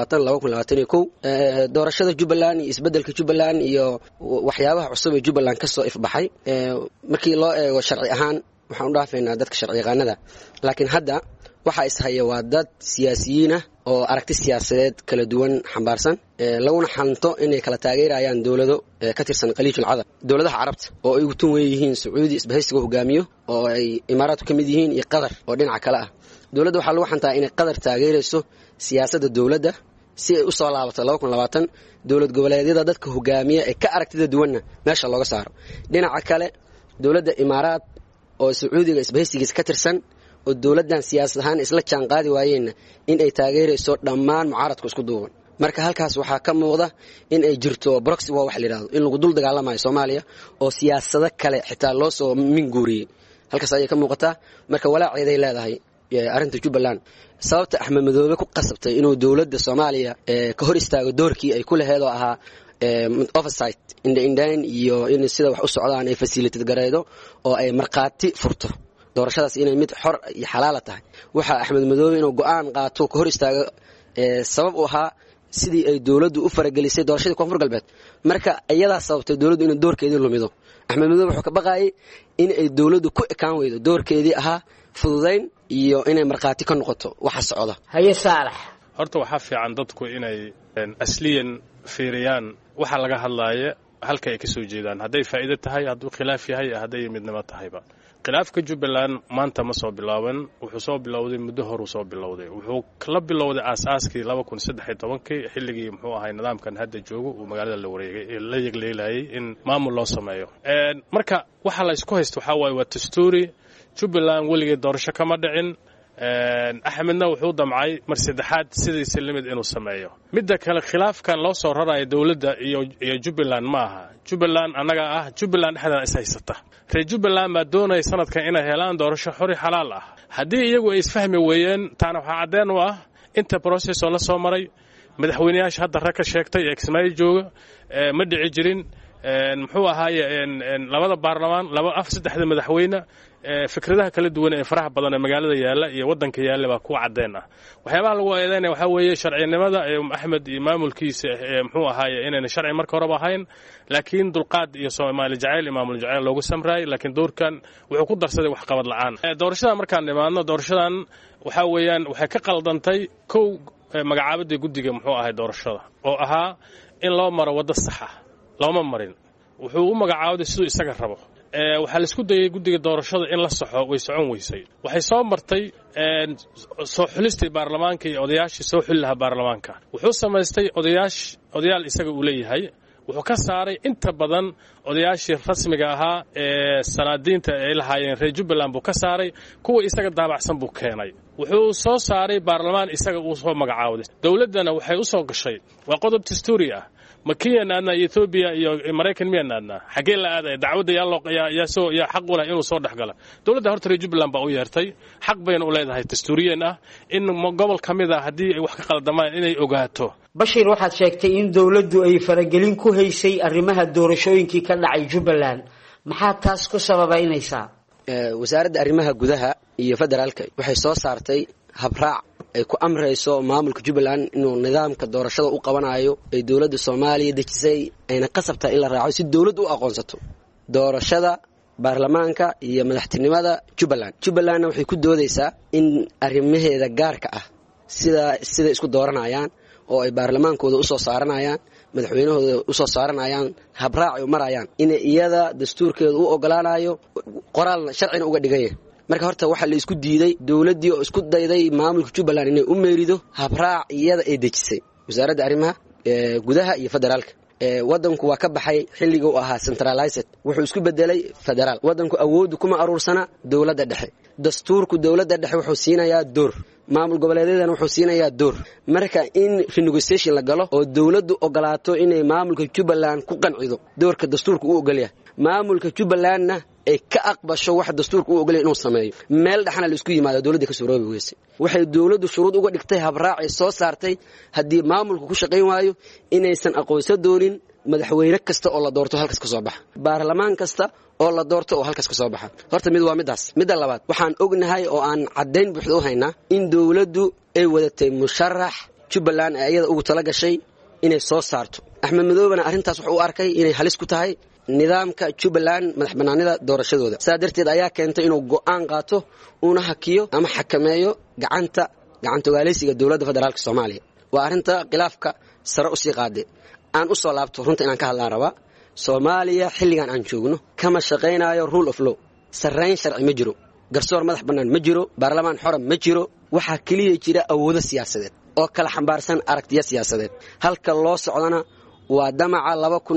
Speaker 11: 2020-2021 doorashada Jubbaland iyo isbedelka Jubbaland iyo waxyaabaha cusub ee Jubbaland ka soo ifbaxay. markii loo eego sharci ahaan waxaan u dhaafaynaa dadka sharci yaqaanada, laakiin hadda waxa is haya waa dad siyaasiyiin ah oo aragti siyaasadeed kala duwan xambaarsan, laguna xanto inay kala taageerayaan dowlado ka tirsan Khaliijul Cadab, dowladaha Carabta oo ay ugu tun weeyeen Sacuudi isbahaysiga hogaamiyo oo ay Imaaraadku ka mid yihiin, iyo Qatar oo dhinaca kale ah. dowladda waxaa lagu xantaa inay Qatar taageerayso siyaasadda dowladda si ay u soo laabato 2020 dowlad goboleedyada dadka hogaamiya ee ka aragtida duwanna meesha looga saaro. dhinaca kale dowladda Imaaraad oo Sacuudiga isbahaysigiisa ka tirsan oo dowladdan siyaasad ahaan isla jaan qaadi waayeen in ay taageerayso dhammaan mucaaradku isku duuban. marka halkaas waxaa ka muuqda in ay jirto proxy war wax la yiraahdo, in lagu dul dagaalamayo Soomaaliya oo siyaasado kale xitaa loo soo minguuriyay. halkaas ayay ka muuqataa. marka walaaceeday leedahay arrinta Jubbaland. sababta Axmed Madoobe ku qasabtay inuu dowladda Soomaaliya ka hor istaago doorkii ay ku lahayd oo ahaa oversight indhayn iyo in sida wax u socdaan ay facilitate gareedo oo ay marqaati furto doorashadaas inay mid xor iyo xalaal tahay. waxa Axmed Madoobe inuu go'aan qaato ka hor istaago sabab u ahaa sidii ay dowladdu u faragelisay doorashadii Koonfur Galbeed. marka iyada sababtay dowladdu inay doorkeedii lumido. Axmed Madoobe wuxuu ka baqayay in ay dowladdu ku ekaan weydo doorkeedii ahaa fududayn iyo inay marqaati ka noqoto waxa socda.
Speaker 10: haye Saalax,
Speaker 12: horta waxaa fiican dadku inay asliyan fiiriyaan waxa laga hadlayo halka ay ka soo jeedaan hadday faa'iido tahay hadduu khilaaf yahay hadday midnimo tahayba khilaafka Jubbaland maanta ma soo bilaaban wuxuu soo bilowday muddo hor soo bilowday wuxuu kala bilowday aasaaskii 2013 xilligii muxuu ahaa nidaamkan hadda joogo uu magaalada la wareegay la yagleelayay in maamul loo sameeyo marka waxa la isku haysto waxa waa dastuuri Jubbaland weligeed doorasho kama dhicin Axmedna wuxuu damcay mar saddexaad sidiisa limid inuu sameeyo midda kale khilaafkan loo soo rarayo dawladda iyo Jubbaland ma aha Jubbaland anaga ah Jubbaland dhexdeeda is haysata reer Jubbaland ma doonay sanadkan inay helaan doorasho xor iyo xalaal ah haddii iyagu ay isfahmi weeyeen taana waxa cadeen u ah inta process oo la soo maray madaxweynayaasha hadda raka sheegtay ee Kismaayo jooga ma dhici jirin muxuu ahaaye labada baarlamaan saddexda madaxweyne fikradaha kala duwan ee faraha badan ee magaalada yaala iyo wadanka yaala baa ku cadeen ah waxyaabaha lagu eedeynaa waxa weeye sharciinimada Axmed iyo maamulkiisa muxuu ahaaye inayna sharci marka hore ahayn laakiin dulqaad iyo Soomaali jacayl maamul jacayl loogu samray laakiin doorkan wuxuu ku darsaday wax qabad la'aan doorashada markaan nimaadno doorashadan waxa weeyaan waxay ka qaldantay kow magacaabada guddiga muxuu ahaa doorashada oo ahaa in loo maro wada sax ah looma marin wuxuu u magacaabay sidoo isaga rabo waxa la isku dayay guddiga doorashada in la saxo way socon weysay waxay soo martay soo xulistay baarlamaanka iyo odayaashii soo xulilaha baarlamaanka wuxuu sameystay odayaal isaga uu leeyahay wuxuu ka saaray inta badan odayaashii rasmiga ahaa ee sanaadiinta ay lahaayeen reer Jubbaland buu ka saaray kuwa isaga daabacsan buu keenay wuxuu soo saaray baarlamaan isaga uu soo magacaabay dawladana waxay u soo gashay waa qodob dastuuri ah makiyanana Ethiopia iyo Mareykan miyanana xagee la aaday dacwada yaa xaq u leh inuu soo dhaxgala dawladda horta reer Jubbaland baa u yeertay xaq bayna u leedahay dastuuriyan ah in gobol kamid ah hadii ay wax ka qaldamaan inay ogaato
Speaker 10: Bashir waxaad sheegtay in dawladdu ay faragelin ku haysay arrimaha doorashooyinkii ka dhacay Jubbaland maxaa taas ku sababaynaysaa
Speaker 11: wasaaradda arrimaha gudaha iyo federaalka waxay soo saartay habraac ay ku amrayso maamulka Jubbaland inuu nidaamka doorashada u qabanayo ay dawladda Soomaaliya dejisay ayna qasabta in la raaco si dawladdu u aqoonsato doorashada baarlamaanka iyo madaxtinimada Jubbaland waxay ku doodaysaa in arrimaheeda gaarka ah sida isku dooranayaan oo ay baarlamaankooda u soo saaranayaan madaxweynahooda u soo saaranayaan habraac ay marayaan in iyada dastuurkeedu u ogolaanayo qoraal sharciina uga dhigay marka horta waxa la isku diiday dawladii oo isku dayday maamulka Jubbaland inay u meerido habraac iyada ay dejisay wasaaradda arrimaha gudaha iyo federaalka wadanku waa ka baxay xilliga uu ahaa centralized wuxuu isku bedelay federaal wadanku awood kuma aruursana dawladda dhexe dastuurku dawladda dhexe wuxuu siinayaa door maamul goboleedyadana wuxuu siinayaa door marka in renegotiation la galo oo dawladdu ogolaato inay maamulka Jubbaland ku qancido doorka dastuurku uu ogolyahay maamulka Jubbalandna ay ka aqbasho wax dastuurku uu ogolyahay inuu sameeyo meel dhaxna la isku yimaado dawladda ka soo roobi weysay waxay dawladdu shuruud uga dhigtay habraac soo saartay hadii maamulku ku shaqeyn waayo inaysan aqoonsan doonin madaxweyne kasta oo la doorto halkaas ka soo baxa baarlamaan kasta oo la doorto oo halkaas ka soo baxa horta mid waa midaas midda labaad waxaan ognahay oo aan cadeyn buuxda u haynaa in dawladdu ay wadatay musharax Jubbaland ay iyada ugu tala gashay inay soo saarto Axmed Madoobana arintaas wuxuu u arkay inay halis ku tahay nidaamka Jubbaland madaxbanaanida doorashadooda saadarteed ayaa keentay inuu go'aan qaato una hakiyo ama xakameeyo gacanta ogaaleysiga dawladda federaalka Soomaaliya waa arinta khilaafka sare u sii qaaday aan u soo laabto runta inaan ka hadlaan rabaa Soomaaliya xilligan aan joogno kama shaqeynayo rule of law sarreyn sharci ma jiro garsoor madax bannaan ma jiro baarlamaan xoran ma jiro waxa kaliya jira awoodo siyaasadeed oo kala xambaarsan aragtiyo siyaasadeed halka loo socdana waa damaca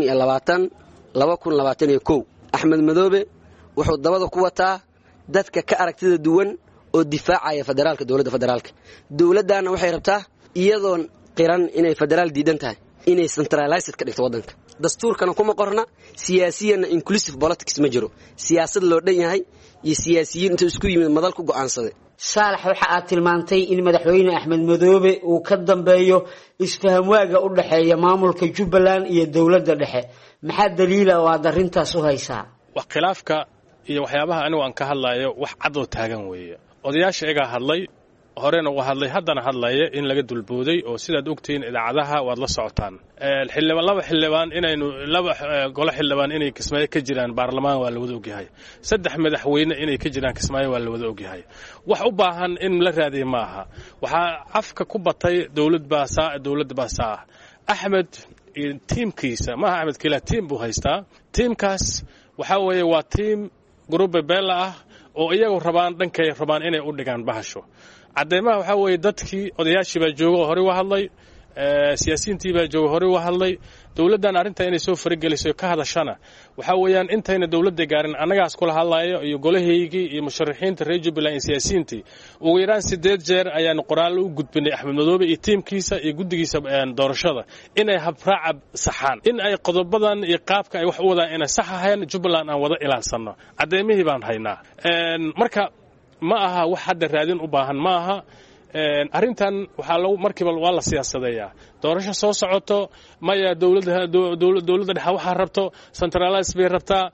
Speaker 11: 2021 Axmed Madoobe wuxuu dabada ku wataa dadka ka aragtida duwan oo difaacaya federaalka dawladana waxay rabtaa iyadoon qiran inay federaal diidan tahay inay centralized ka dhigto wadanka dastuurkana kuma qorna siyaasiyana inclusive politics ma jiro siyaasad loo dhan yahay iyo siyaasiyiin inta isku yimid madal ku go'aansaday
Speaker 10: saalax waxa aad tilmaantay in madaxweyne Axmed Madoobe uu ka dambeeyo isfaham waaga u dhaxeeya maamulka Jubbaland iyo dawladda dhexe maxaa daliil ah oo aad arintaas u haysaa
Speaker 12: wax khilaafka iyo waxyaabaha anigu aan ka hadlayo wax cad oo taagan weeye odayaasha iga hadlay horena uu hadlay haddana hadlaya in laga dulbooday oo sidaad ogtiin idaacadaha waad la socotaan xildhibaan inaynu golo xildhibaan inay Kismaayo ka jiraan baarlamaan waa la wada ogyahay saddex madaxweyne inay ka jiraan Kismaayo waa la wada ogyahay wax u baahan in la raadiyo maaha waxa afka ku batay dawlad baa saa Axmed iyo tiimkiisa maaha Axmed Kila tiim buu haystaa tiimkaas waxa weeye waa tiim group beela ah oo iyagu rabaan dhankay rabaan inay u dhigaan bahasho cadeemaha waxa weeye dadkii odayaashii baa jooga hore u hadlay siyaasiyiintii baa jooga hore u hadlay dawladdan arrinta inay soo farageliso ka hadashana waxa weeyaan intayna dawladda gaarin annagaas kula hadlayo iyo golaheygii iyo musharaxiinta reer Jubbaland siyaasiyiintii ugu yaraan 8 jeer ayaan qoraal u gudbinay Axmed Madoobe iyo tiimkiisa iyo guddigiisa doorashada inay habraac saxaan in ay qodobadan iyo qaabka ay wax u wadaan inay sax ahayn Jubbaland aan wada ilaalsano cadeemihii baan haynaa marka ma aha wax hadda raadin u baahan ma aha arrintan waxa lagu markiiba waa la siyaasadeeyaa doorasho soo socoto maya dawladda dhexe waxa rabto centralize bay rabtaa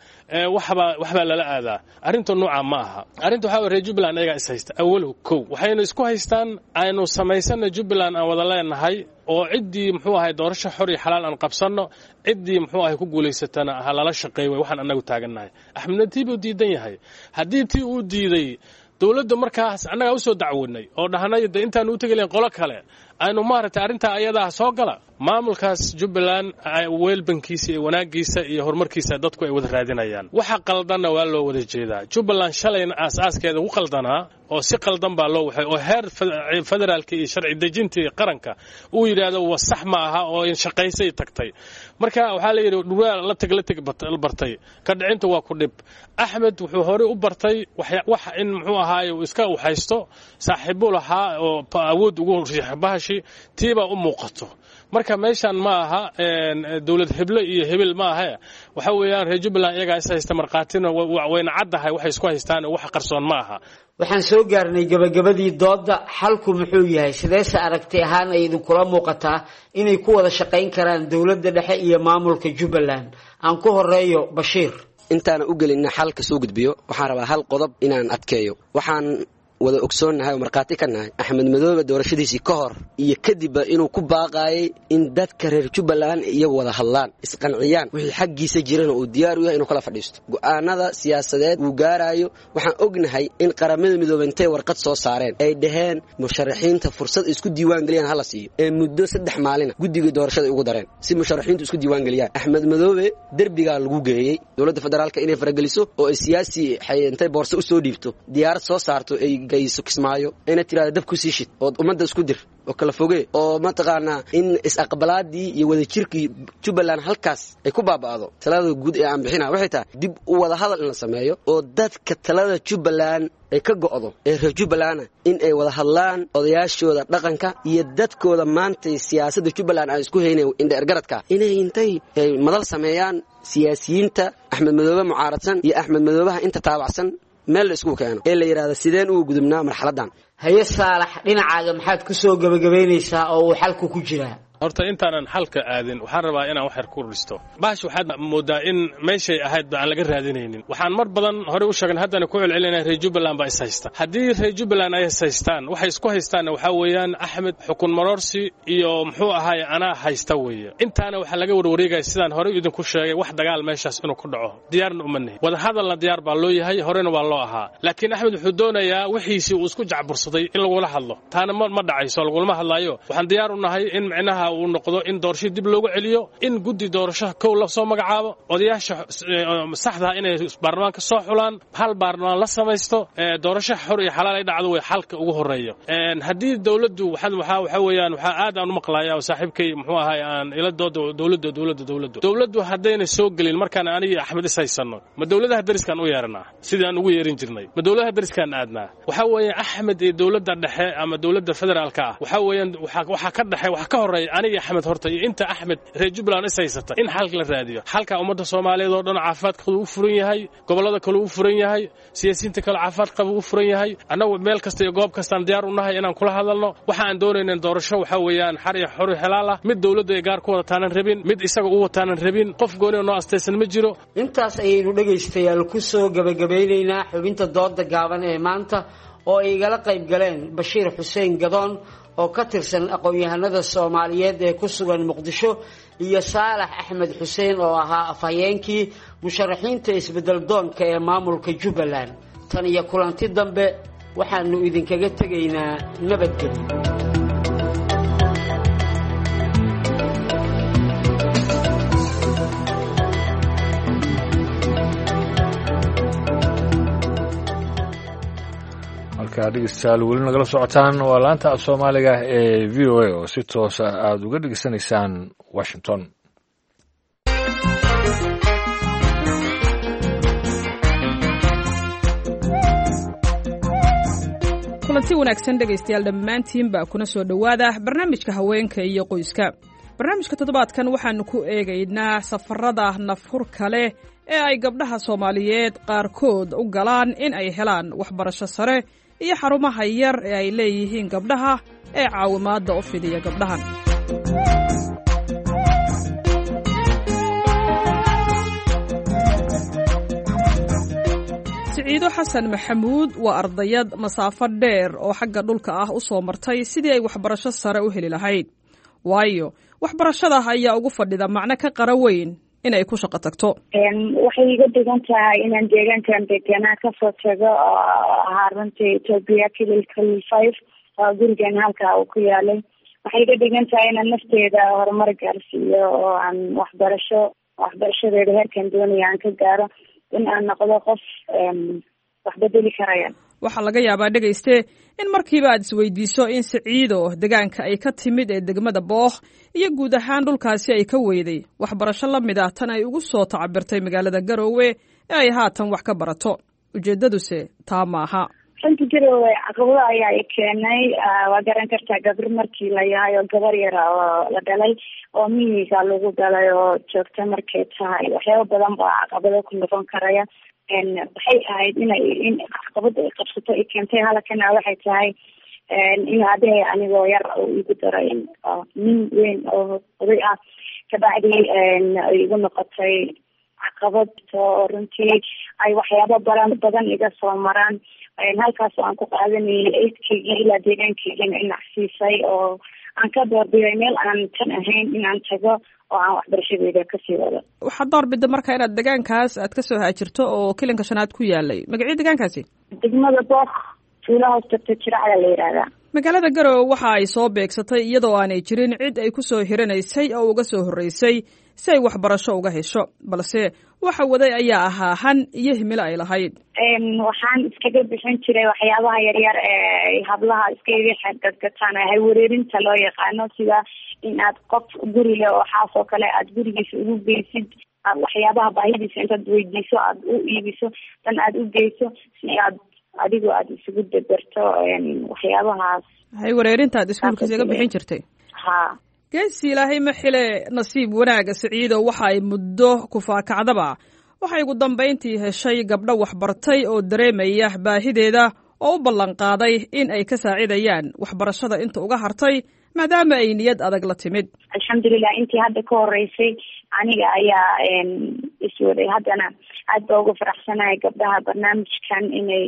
Speaker 12: waxba lala aadaa arrinta nooca ma aha arrinta waxa reer Jubbaland ayaga is haysta awal kow waxayna isku haystaan aynu samaysana Jubbaland aan wada leenahay oo cidii muxuu ahay doorasho xor iyo xalaal aan qabsano cidii muxuu ahay ku guuleysatana ha lala shaqeeyo waxaan anagu taaganahay Axmed Tiibu diidan yahay hadii tii uu diiday dawladda markaas annaga u soo dacwoonay oo dhahnay intaan u tagaleen qolo kale aynu maartay arinta ayada soo gala maamulkaas Jubbaland weelbankiisa iyo wanaagiisa iyo horumarkiisa dadku ay wada raadinayaan waxa qaldan waa loo wada jeedaa Jubbaland shalayna aasaskeeda u qaldanaa oo si qaldan baa loo waxay oo heer federaalka iyo sharci dejinta qaranka uu yiraahdo waa sax ma aha oo in shaqaysay tagtay marka waxa la yiri dhuwaal la tag bartay ka dhicinta waa ku dhib Axmed wuxuu hore u bartay wax in muxuu ahaayo iska u haysto saaxiibo lahaa oo awood ugu riixbahashi tiiba u muuqato marka meeshan ma aha dawlad heblo iyo hebel ma aha waxa weeyaan reer Jubbaland iyaga is haysta marqaatina wayna cadahay wax isku haystaan wax qarsoon ma aha
Speaker 10: waxaan soo gaarnay gabagabadii dooda xalku muxuu yahay sidees aragtay ahaan ay idin kula muuqataa inay ku wada shaqayn karaan dawladda dhexe iyo maamulka Jubbaland aan ku horeeyo Bashiir
Speaker 11: intaan u gelin xalka soo gudbiyo waxaan rabaa hal qodob inaan adkeeyo waxaan wada ogsoonahay marqaati ka nahay Axmed Madoobe doorashadiisii ka hor iyo kadib inuu ku baaqay in dadka reer Jubbaland iyagu wada hadlaan isqanciyaan wixii xaqiisa jirana uu diyaar u yahay inuu kala fadhiisto go'aanada siyaasadeed uu gaarayo waxaan ognahay in qaramada midoobay intay warqad soo saareen ay dhaheen musharaxiinta fursad isku diiwaan galiyaan hala siiyo ee muddo 3 maalin guddiga doorashada ugu dareen si musharaxiintu isku diiwaan galiyaan Axmed Madoobe darbiga lagu geeyay dawladda federaalka inay farageliso oo siyaasi xayintay boorso u soo dhiibto diyaarad soo saarto ay gayso kismaayo ina tiraada dab ku siishid oo umada isku dir oo kala fogee oo ma taqaana in is-aqbalaadii iyo wada jirkii Jubbaland halkaas ay ku baaba'do talada guud ee aan bixina waxay tahay dib u wada hadal in la sameeyo oo dadka talada Jubbaland ay ka go'do ee reer Jubbaland in ay wada hadlaan odayaashooda dhaqanka iyo dadkooda maanta siyaasadda Jubbaland ay isku heynay inda ergaradka inay intay madal sameeyaan siyaasiyiinta Axmed Madoobe mucaaradsan iyo Axmed Madoobaha inta taabacsan meel isku keeno ee la yiraahdo sideen uu gudubnaa marxaladan
Speaker 10: haye Saalax dhinacaaga maxaad ku soo gabagabeynaysaa oo uu xalku ku jiraa
Speaker 12: horta intaanan xalka aadin waxaan rabaa inaan wax yar ku risto baash waxaad moodaa in meeshay ahayd aan laga raadinaynin waxaan mar badan hore u sheegnay haddana ku celcelinay reer Jubbaland ba is haysta haddii reer Jubbaland ay haystaan waxay isku haystaan waxa weeyaan Axmed xukun marorsi iyo muxuu ahaay ana haysta weeye intaana waxa laga warwareegay sidaan hore idin ku sheegay wax dagaal meeshaas inuu ku dhaco diyaarna uma nahay wada hadalna diyaar baa loo yahay horena waa loo ahaa laakiin Axmed wuxuu doonayaa wixiisi uu isku jacbursaday in lagu hadlo taana ma dhacayso lagu ma hadlayo waxaan diyaar u nahay in macnaha uu noqdo in doorasho dib loogu celiyo in guddi doorasho kow la soo magacaabo odayaasha saxda inay baarlamaanka soo xulaan hal baarlamaan la samaysto doorasho xor iyo xalaal ay dhacdo way xalka ugu horeeyo hadii dawladdu waxa weeyaan waxa aad aan u maqlayaa oo saaxiibkay muxuu ahay aan ila dawladdu hadayna soo galin markaan aniga Axmed isaysano ma dawladaha dariskan u yeeranaa sidii aan ugu yeerin jirnay ma dawladaha dariskan aadnaa waxa weeye Axmed iyo dawladda dhexe ama dawladda federaalka waxa weeyaan waxa ka dhaxay waxa ka horeeya aniga Axmed horta inta Axmed reer Jubbaland isaysata in xalka la raadiyo xalka ummadda Soomaaliyeed oo dhan caafimaadkooda u furan yahay gobolada kale u furan yahay siyaasiyiinta kale caafimaadkooda u furan yahay anagu meel kasta iyo goob kasta aan diyaar u nahay inaan kula hadalno waxa aan doonaynaa doorasho waxa weeyaan xar iyo xor xalaal ah mid dawladda ay gaar ku wada taanan rabin mid isaga u wataanan rabin qof gooni oo astaysan ma jiro
Speaker 10: intaas ayaynu dhageystayaal ku soo gabagabaynaynaa xubinta dooda gaaban ee maanta oo ay igala qayb galeen Bashiir Xuseen Gadoon oo ka tirsan aqoon-yahanada Soomaaliyeed ee ku sugan Muqdisho iyo Saalax Axmed Xuseen oo ahaa afhayeenkii musharaxiinta isbedel doonka ee maamulka Jubbaland tan iyo kulanti dambe waxaanu idinkaga tegaynaa nabadgelyo
Speaker 2: halkaa dhegeystayaal weli nagala socotaan waa laanta af soomaaliga ee v o a oo si toosa aada uga dhegeysanaysaan washington.
Speaker 7: kulanti wanaagsan dhegaystayaal dhammaantiinba kuna soo dhowaada barnaamijka haweenka iyo qoyska. barnaamijka toddobaadkan waxaanu ku eegaynaa safarada nafhurka leh ee ay gabdhaha Soomaaliyeed qaarkood u galaan in ay helaan waxbarasho sare iyo xarumaha yar ee ay leeyihiin gabdhaha ee caawimaadda u fidiya gabdhahan. Siciido Xasan Maxamuud waa ardayad masaafo dheer oo xagga dhulka ah u soo martay sidii ay waxbarasho sare u heli lahayd. waayo waxbarashada ayaa ugu fadhida macno ka qara weyn inay ku shaqo tagto.
Speaker 13: waxay iga dhigan tahay inaan deegaankan deganaa kasoo tago ahaa runtii Ethiopia kililka 5 gurigan halkaa uu ku yaalay. waxay iga dhigan tahay inaan nafteeda horumar gaarsiiyo oo aan waxbarashadeeda heerkan doonaya aan ka gaaro in aan noqdo qof wax bedeli karaya.
Speaker 7: waxaa laga yaabaa dhegayste in markiiba aad isweydiiso in Siciido deegaanka ay ka timid ee degmada Booq iyo guud ahaan dhulkaasi ay ka weyday waxbarasho la mid ah tan ay ugu soo tacabirtay magaalada Garowe ee ay haatan wax ka barato. ujeedaduse taa maaha.
Speaker 13: runtii Garowe caqabado ayaa i keenay. waa garan kartaa gabar markii la yahay oo gabar yar oo la dhalay oo miyiga lagu galay oo joogta markay tahay waxyaabo badan baa caqabado ku noqon karaya. waxay ahayd in caqabada ay qabsato ay keentay halkana waxay tahay in adeey anigoo yar oo igu daray nin weyn oo oday ah kabacdi ay igu noqotay caqabad oo runtii ay waxyaabo badan iga soo maraan. halkaas aan ku qaadanayay eedkaygii ilaa deegaankaygina inacsiisay oo aan ka doorbiday meel aan tan ahayn inaan tago oo aan waxbarashadeeda kasii wado.
Speaker 7: waxaad doorbida marka inaad deegaankaas aad kasoo haajirto oo kilinka shanaad ku yaalay. magacii deegaankaasi?
Speaker 13: degmada Booq tuulaha hoostagta Jiracda la yidhaahdaa.
Speaker 7: magaalada Garowe waxa ay soo beegsatay iyadoo aanay jirin cid ay ku soo hiranaysay oo uga soo horreysay si ay waxbarasho uga hesho, balse waxa waday ayaa ahaa han iyo himilo ay lahayd.
Speaker 13: waxaan iskaga bixin jiray waxyaabaha yaryar ee hablaha iskaga xadgadgataan hay wareerinta loo yaqaano, sida in aad qof guri leh oo xaas oo kale aad gurigiisa ugu geysid waxyaabaha baahidiisa intaad weydiiso aad u iibiso tan aad u geyso si aad adigoo aad isugu dabarto waxyaabahaas.
Speaker 7: hay wareerintaad iskuulka isaga bixin jirtay?
Speaker 13: ha.
Speaker 7: geesi ilaahay ma xile nasiib wanaaga Siciido waxa ay muddo ku faakacdaba waxay ugu dambeyntii heshay gabdho waxbartay oo dareemaya baahideeda oo u ballan qaaday in ay ka saacidayaan waxbarashada inta uga hartay maadaama ay niyad adag la timid.
Speaker 13: alxamdulilah intii hadda ka horeysay aniga ayaa iswaday. haddana aad baa uga faraxsanahay gabdhaha barnaamijkan inay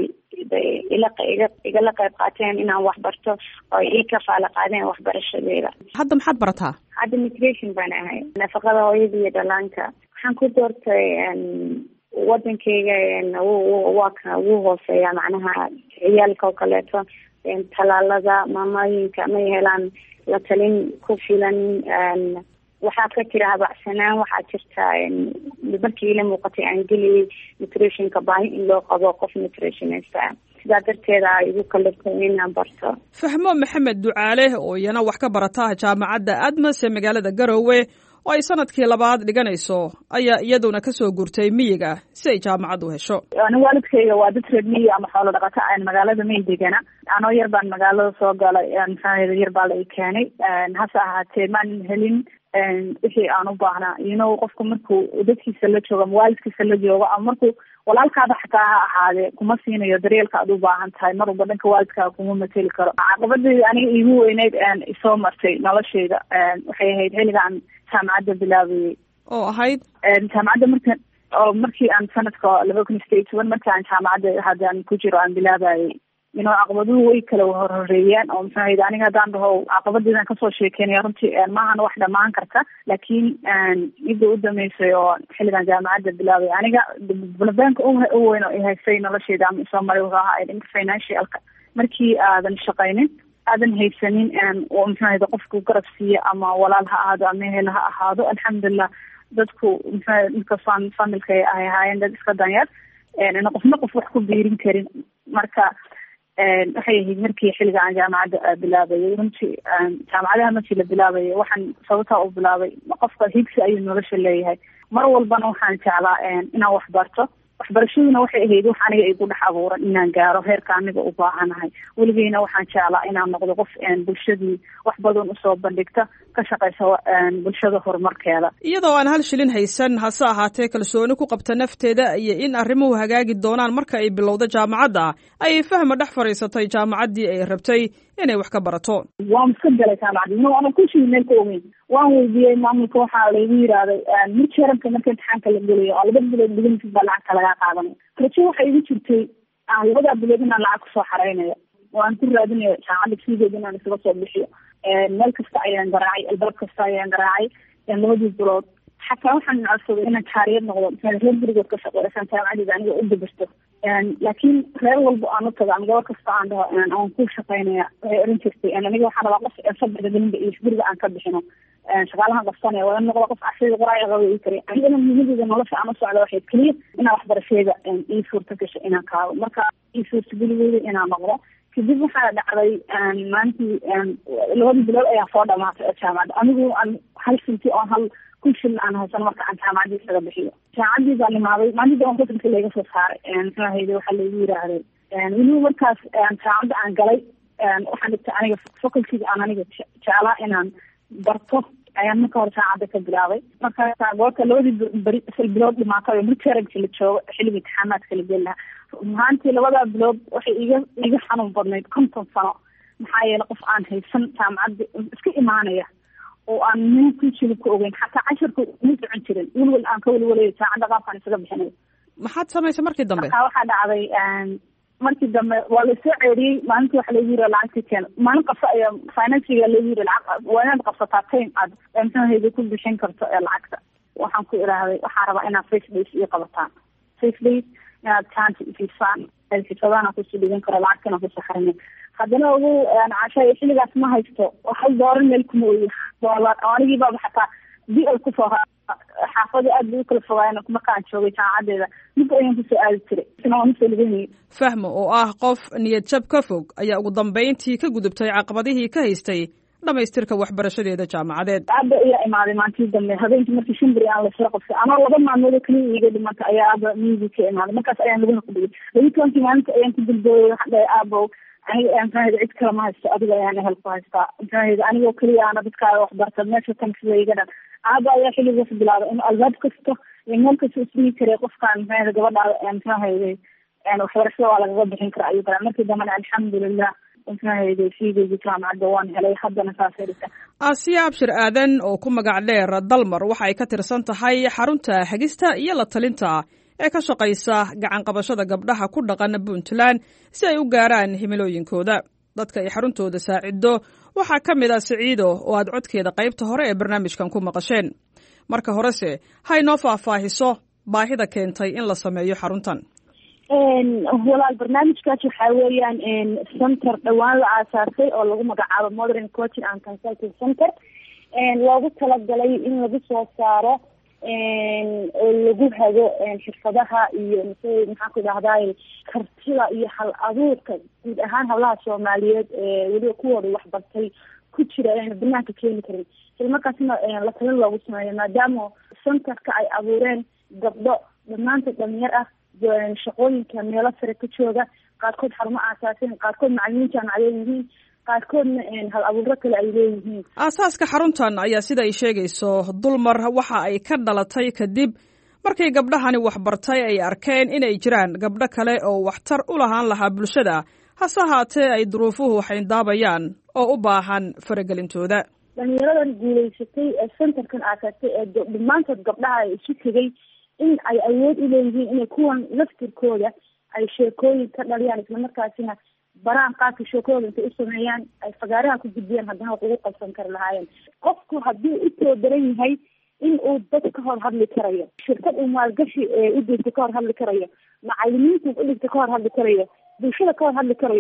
Speaker 13: igala qayb qaateen inaan waxbarto oo ii kafaala qaadeen waxbarashadeeda.
Speaker 7: hadda maxaad barataa?
Speaker 13: hadda nutrition baan ahay, nafaqada hooyada iyo dhalaanka. waxaan ku doortay wadankeyga wuu hooseeya macnaha ciyaalka oo kaleeto talaalada maamooyinka may helaan la talin ku filan. waxaa ka jira habacsanaan. waxaa jirta markii ila muuqatay aan geliyay nutritionka baahi in loo qabo qof nutritionist ah. sidaa darteeda igu kallifay inaan barto.
Speaker 7: Fahmo Maxamed Ducaale oo iyana wax ka barata jaamacadda Admas ee magaalada Garowe oo ay sanadkii 2 dhiganayso ayaa iyaduna kasoo gurtay miyiga si ay jaamacad u hesho.
Speaker 14: Aniga waalidkayga waa dad reer miyi ama xoolo dhaqato ah magaalada Mayn degana. anoo yar baan magaalada soo galay maxaa yar baa la i keenay. hase ahaatee maan helin wixii aan u baahnaa. qofku markuu dadkiisa la joogo ama waalidkiisa la joogo ama markuu walaalkaada xataa ha ahaadee kuma siinayo daryeelka aad u baahan tahay. mar walba dhanka waalidkaa kuma mateli karo. caqabadii aniga iigu weyneyd isoo martay noloshayda waxay ahayd xilligaan jaamacadda bilaabayay
Speaker 7: oo ahayd
Speaker 14: jaamacadda markii aan sanadka 2018 markii aan jaamacadda haddaan ku jiro aan bilaabayay. caqabaduhu way kala horhoreeyeen oo maxaa aniga haddaan dhaho caqabadiidan kasoo sheekeynaya runtii maahan wax dhamaan karta, laakiin midda u dhameysay oo xilligan jaamacadda bilaabay aniga bulabanka u weyn oo haysay nolosheyda ama isoo maray wuxuu ahaa dhanka financialka. markii aadan shaqaynin aadan haysanin oo maxaa qofku garab siiya ama walaal ha ahaado ama ehel ha ahaado. alxamdulilah dadku maxaa familka ay ahaayeen dad iska danyar qofna qof wax ku biirin karin. marka waxay ahayd markii xilliga aan jaamacadda bilaabayay runtii jaamacadaha markii la bilaabayay waxaan sababtaa u bilaabay qofka higsi ayuu nolosha leeyahay mar walbana waxaan jeclaa inaan wax barto waxbarashaduna waxay ahayd wax aniga igu dhex abuuran inaan gaaro heerka aniga u baahanahay weligeyna waxaan jeclaa inaan noqdo qof bulshadii wax badan usoo bandhigta ka shaqaysa bulshada horumarkeeda
Speaker 7: iyadoo aan hal shilin haysan hase ahaatee kalsooni ku qabta nafteeda iyo in arrimuhu hagaagi doonaan marka ay bilowdo jaamacadda ayay Fahma dhex fadhiisatay jaamacaddii ay rabtay inay wax ka barato.
Speaker 14: waan iska galay jaamacadii inuu ana ku shilin meel ka ogeyn waan weydiiyey maamulka waxaa laygu yidhaahday mid sharanka marka imtixaanka la gelayo oo 2 bilood dhigantiis baa lacagta lagaa qaadanaya rajo waxay igu jirtay 2 bilood inaan lacag kusoo xareynayo waan ku raadinayo jaamacadda fiigeeda inaan isaga soo bixiyo meel kasta ayaan garaacay albaab kasta ayaan garaacay 2 bilood xataa waxaan codsaday inaan jaariyad noqdo reer gurigood ka shaqeeysan jaamacadda aniga u dabasto laakiin reer walba aan u tago ama gabar kasta aan dhaho aan ku shaqeynaya waxay oran jirtay aniga waxaan rabaa qof sabirka gelinba iyo guriga aan ka bixino shaqaalahan qabsanaya waa noqdo qof casriga qoraayo qabo ii kari anigana muhiimadda nolosha aan u socdo waxay kaliya inaan waxbarashada ii suurta gasho inaan kaabo marka ii suurtageligeyda inaan noqdo kadib waxaa dhacday maalintii 2 bilood ayaa soo dhamaatay jaamacadda anigu aan hal sinti oo hal kushil aan haysan marka aan jaamacadii isaga bixiyo jaamacadii baan imaaday maalintii aan kusinka laga soo saaray maxaa waxaa lagu yiraahday weliba markaas jaamacadda aan galay waxaan dhigtay aniga facultyga aan aniga jeclaa inaan barto ayaan marka hore jaamacadda ka bilaabay marka goorta 2 bilood dhimaatay oo midtermka la joogo xilliga imtixaanaadka la geli lahaa maantii 2 bilood waxay iga xanuun badnayd 50 sano maxaa yeelay qof aan haysan jaamacadda iska imaanaya oo aan nin ku jilib ku ogeyn xataa casharku ma socon jirin walwal aan ka walwalay jaamacadda qaabkaan isaga bixinay
Speaker 7: maxaad samaysay markii dambe
Speaker 14: waxaa dhacday markii dambe waa la soo ceeriyey maalintii waxa lagu yiri lacagta keen maalin qabsa ayaa financiga lagu yiri lacag waa inaad qabsataa time aad maxaa ku bixin karto ee lacagta waxaan ku iraahday waxaan rabaa inaad 6 days iyo qabataan 6 days inaad chance ifisaan xisabana ku soo dhigan karo lacagtana ku saxarnay haddana ugu cashay xilligaas ma haysto waxa dooran meel kuma ooyay doolar anigii baa xataa biil ku soo xaafada aad u kala fogaayeen marka aan joogay jaamacadeeda mid ayaan ku soo aadi jiray isna waan soo ligeeyay
Speaker 7: Fahmo oo ah qof niyad jab ka fog ayaa ugu dambeyntii ka gudubtay caqabadihii ka haystay dhamaystirka waxbarashadeeda jaamacadeed
Speaker 14: aaba ayaa imaaday maalintii dambe habeenkii markii shimbri aan la soo qabtay anoo 2 maalmood kaliya iga dhimantay ayaa aaba miigi ka imaaday markaas ayaan lagu noqday 20 maalinta ayaan ku dilbooyay waxa aabo aniga aan fahmay cid kale ma haysto adiga ayaan help ku haystaa aniga kaliya aan dadka wax barta meesha tan sidayga dhan aaba ayaa xilligaas bilaabay in albaab kasta iyo meel kasta isii karay qofkaan fahmay gabadha aan fahmay waxbarashada waa laga bixin karaa ayuu kala markii dambe alxamdulillah
Speaker 7: Asiya Abshir Aadan oo ku magac dheer Dalmar waxa ay ka tirsan tahay xarunta xagista iyo la talinta ee ka shaqaysa gacan qabashada gabdhaha ku dhaqan Puntland si ay u gaaraan himilooyinkooda dadka ay xaruntooda saacido waxaa ka mid ah Siciido oo aad codkeeda qaybta hore ee barnaamijkan ku maqasheen marka horese hay noo faahfaahiso baahida keentay in la sameeyo xaruntan
Speaker 14: walaal barnaamijkaas waxaa weeyaan center dhawaan la aasaasay oo lagu magacaabo Modern Coaching and Consulting Center loogu talagalay in lagu soo saaro oo lagu hago xirfadaha iyo maxaa ku dhahday kartida iyo hal abuurka guud ahaan hawlaha Soomaaliyeed waliba kuwooda wax bartay ku jira banaanka keeni karin isla markaasna la talin loogu sameeyo maadaama centerka ay abuureen gabdho dhammaantood dhalinyar ah shaqooyinka meelo sare ka jooga qaarkood xarumo aasaaseen qaarkood macallimiin jaamacadeed yihiin qaarkoodna hal abuuro kale ay leeyihiin
Speaker 7: aasaaska xaruntan ayaa sida ay sheegayso Dulmar waxa ay ka dhalatay kadib markay gabdhahani wax bartay ay arkeen inay jiraan gabdho kale oo waxtar u lahaan lahaa bulshada hase ahaatee ay duruufuhu xayndaabayaan oo u baahan faragelintooda
Speaker 14: dhalinyaradan guulaysatay ee centerkan aasaasay ee dhammaantood gabdhaha ay isu tegay in ay awood u leeyihiin inay kuwan laftirkooda ay sheekooyin ka dhaliyaan islamarkaasina baraan qaabka sheekooda intay u sameeyaan ay fagaaraha ku gudbiyaan haddana wax ugu qabsan kari lahaayeen qofku haddii u soo daran yahay in uu dad ka hor hadli karayo shirkad uu maalgashi u dhigta ka hor hadli karayo macallimiinta u dhigta ka hor hadli karayo bulshada ka hor hadli karayo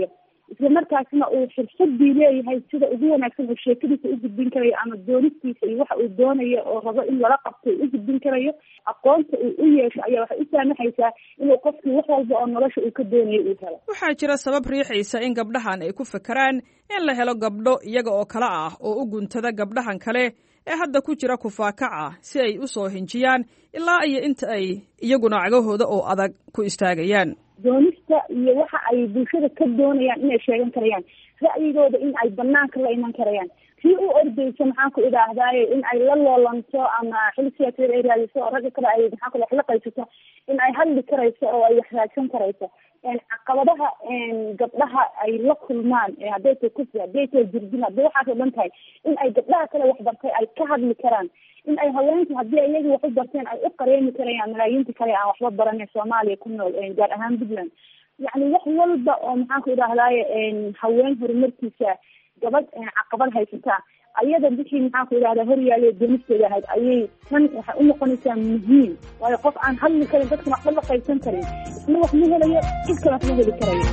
Speaker 14: isla markaasna uu xirfadii leeyahay sida ugu wanaagsan uu sheekadiisa u gudbin karayo ama doonistiisa iyo waxa uu doonayo oo rabo in lala qabto u gudbin karayo aqoonta uu u yeesho ayaa waxay u saamaxaysaa inuu qofkii wax walba oo nolosha uu ka doonayo uu helo.
Speaker 7: waxaa jira sabab riixaysa in gabdhahan ay ku fakeraan in la helo gabdho iyaga oo kale ah oo u guntada gabdhahan kale ee hadda ku jira kufaakaca si ay u soo hinjiyaan ilaa iyo inta ay iyaguna cagahooda oo adag ku istaagayaan.
Speaker 14: doonista iyo waxa ay bulshada ka doonayaan inay sheegan karayaan, ra'yigooda in ay banaanka la iman karayaan, si u ordayso maxaan ku idhaahdaaye in ay la loolanto ama xil siyaasadeed ay raadiso oo ragga kale ay maxaan ku la qaysato in ay hadli karayso oo ay wax raadsan karayso. caqabadaha gabdhaha ay la kulmaan hadday tahay kufri, hadday tahay jirdin, hadday waxaas oo dhan tahay in ay gabdhaha kale wax bartay ay ka hadli karaan, in ay haweenku haddii iyaga wax u barteen ay u qareemi karayaan malaayiinta kale aan waxba baranay Soomaaliya ku nool gaar ahaan Puntland. yacni wax walba oo maxaan ku idhahdaaye haween horumarkiisa gabadh caqabad haysataa ayada bixii maxaan ku idhahdaa horyaale doonisteeda ahayd ayay tan waxay u noqonaysaa muhiim, waayo qof aan hadli karin dadkan waxba la qaybsan karin isna wax ma helayo cid kale wax ma heli karayo.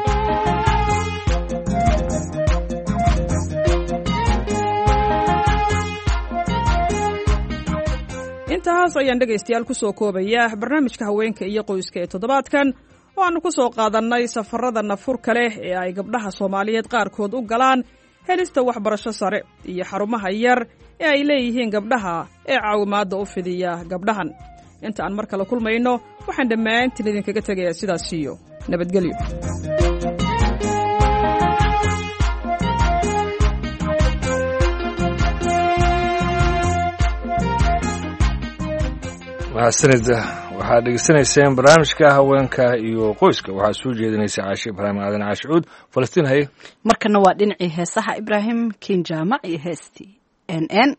Speaker 7: intahaas ayaan dhegaystayaal ku soo koobaya barnaamijka haweenka iyo qoyska ee toddobaadkan oo aanu ku soo qaadannay safarada nafurka leh ee ay gabdhaha Soomaaliyeed qaarkood u galaan helista waxbarasho sare iyo xarumaha yar ee ay leeyihiin gabdhaha ee caawimaadda u fidiya gabdhahan. inta aan mar kale kulmayno waxaan dhammaantiin idinkaga tegayaa sidaas iyo nabadgelyo.
Speaker 2: mahadsanida waxaad dhegeysanayseen barnaamijka haweenka iyo qoyska waxaa soo jeedinaysa Caashe Ibraahim Aadan Caashe Cuud. Falastiin haye
Speaker 1: markana waa dhinacii heesaha Ibraahim Kinjaamac iyo heestii NN.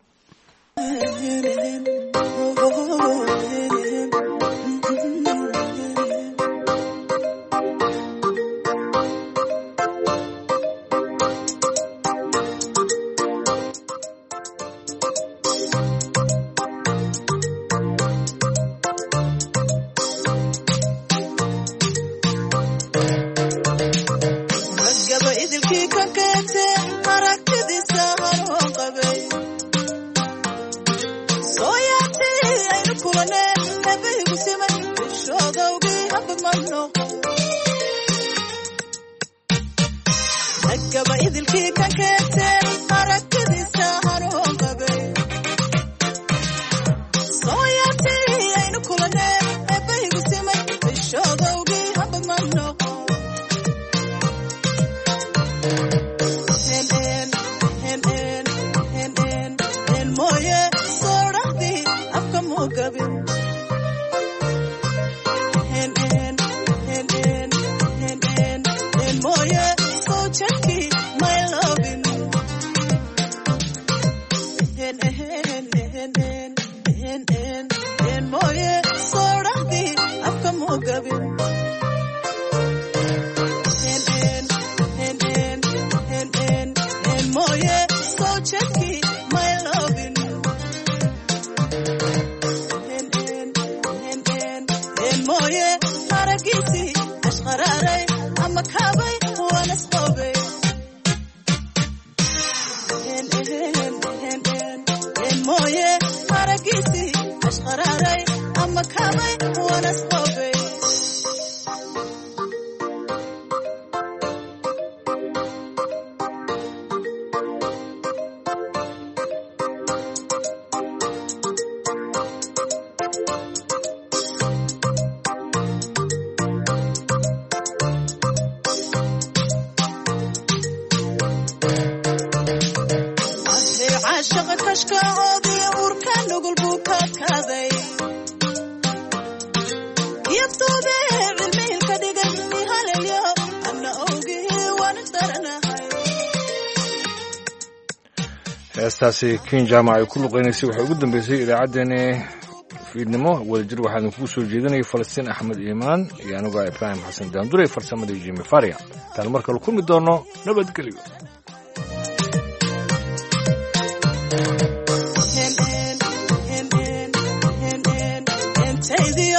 Speaker 2: heestaasi Kinjaamac ay ku luqeynaysay waxay ugu dambeysay idaacaddeenna fiidnimo wadajir waxaan ku soo jeedinayay Falastiin Axmed Iimaan iyo anigu Ibraahim Xasan Daandure farsamada Jimmy Faria tan mar kale kulmi doono nabadgelyo.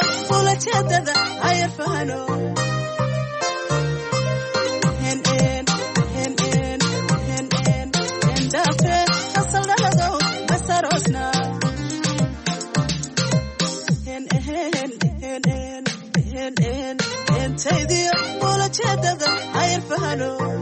Speaker 15: ayar fahano waano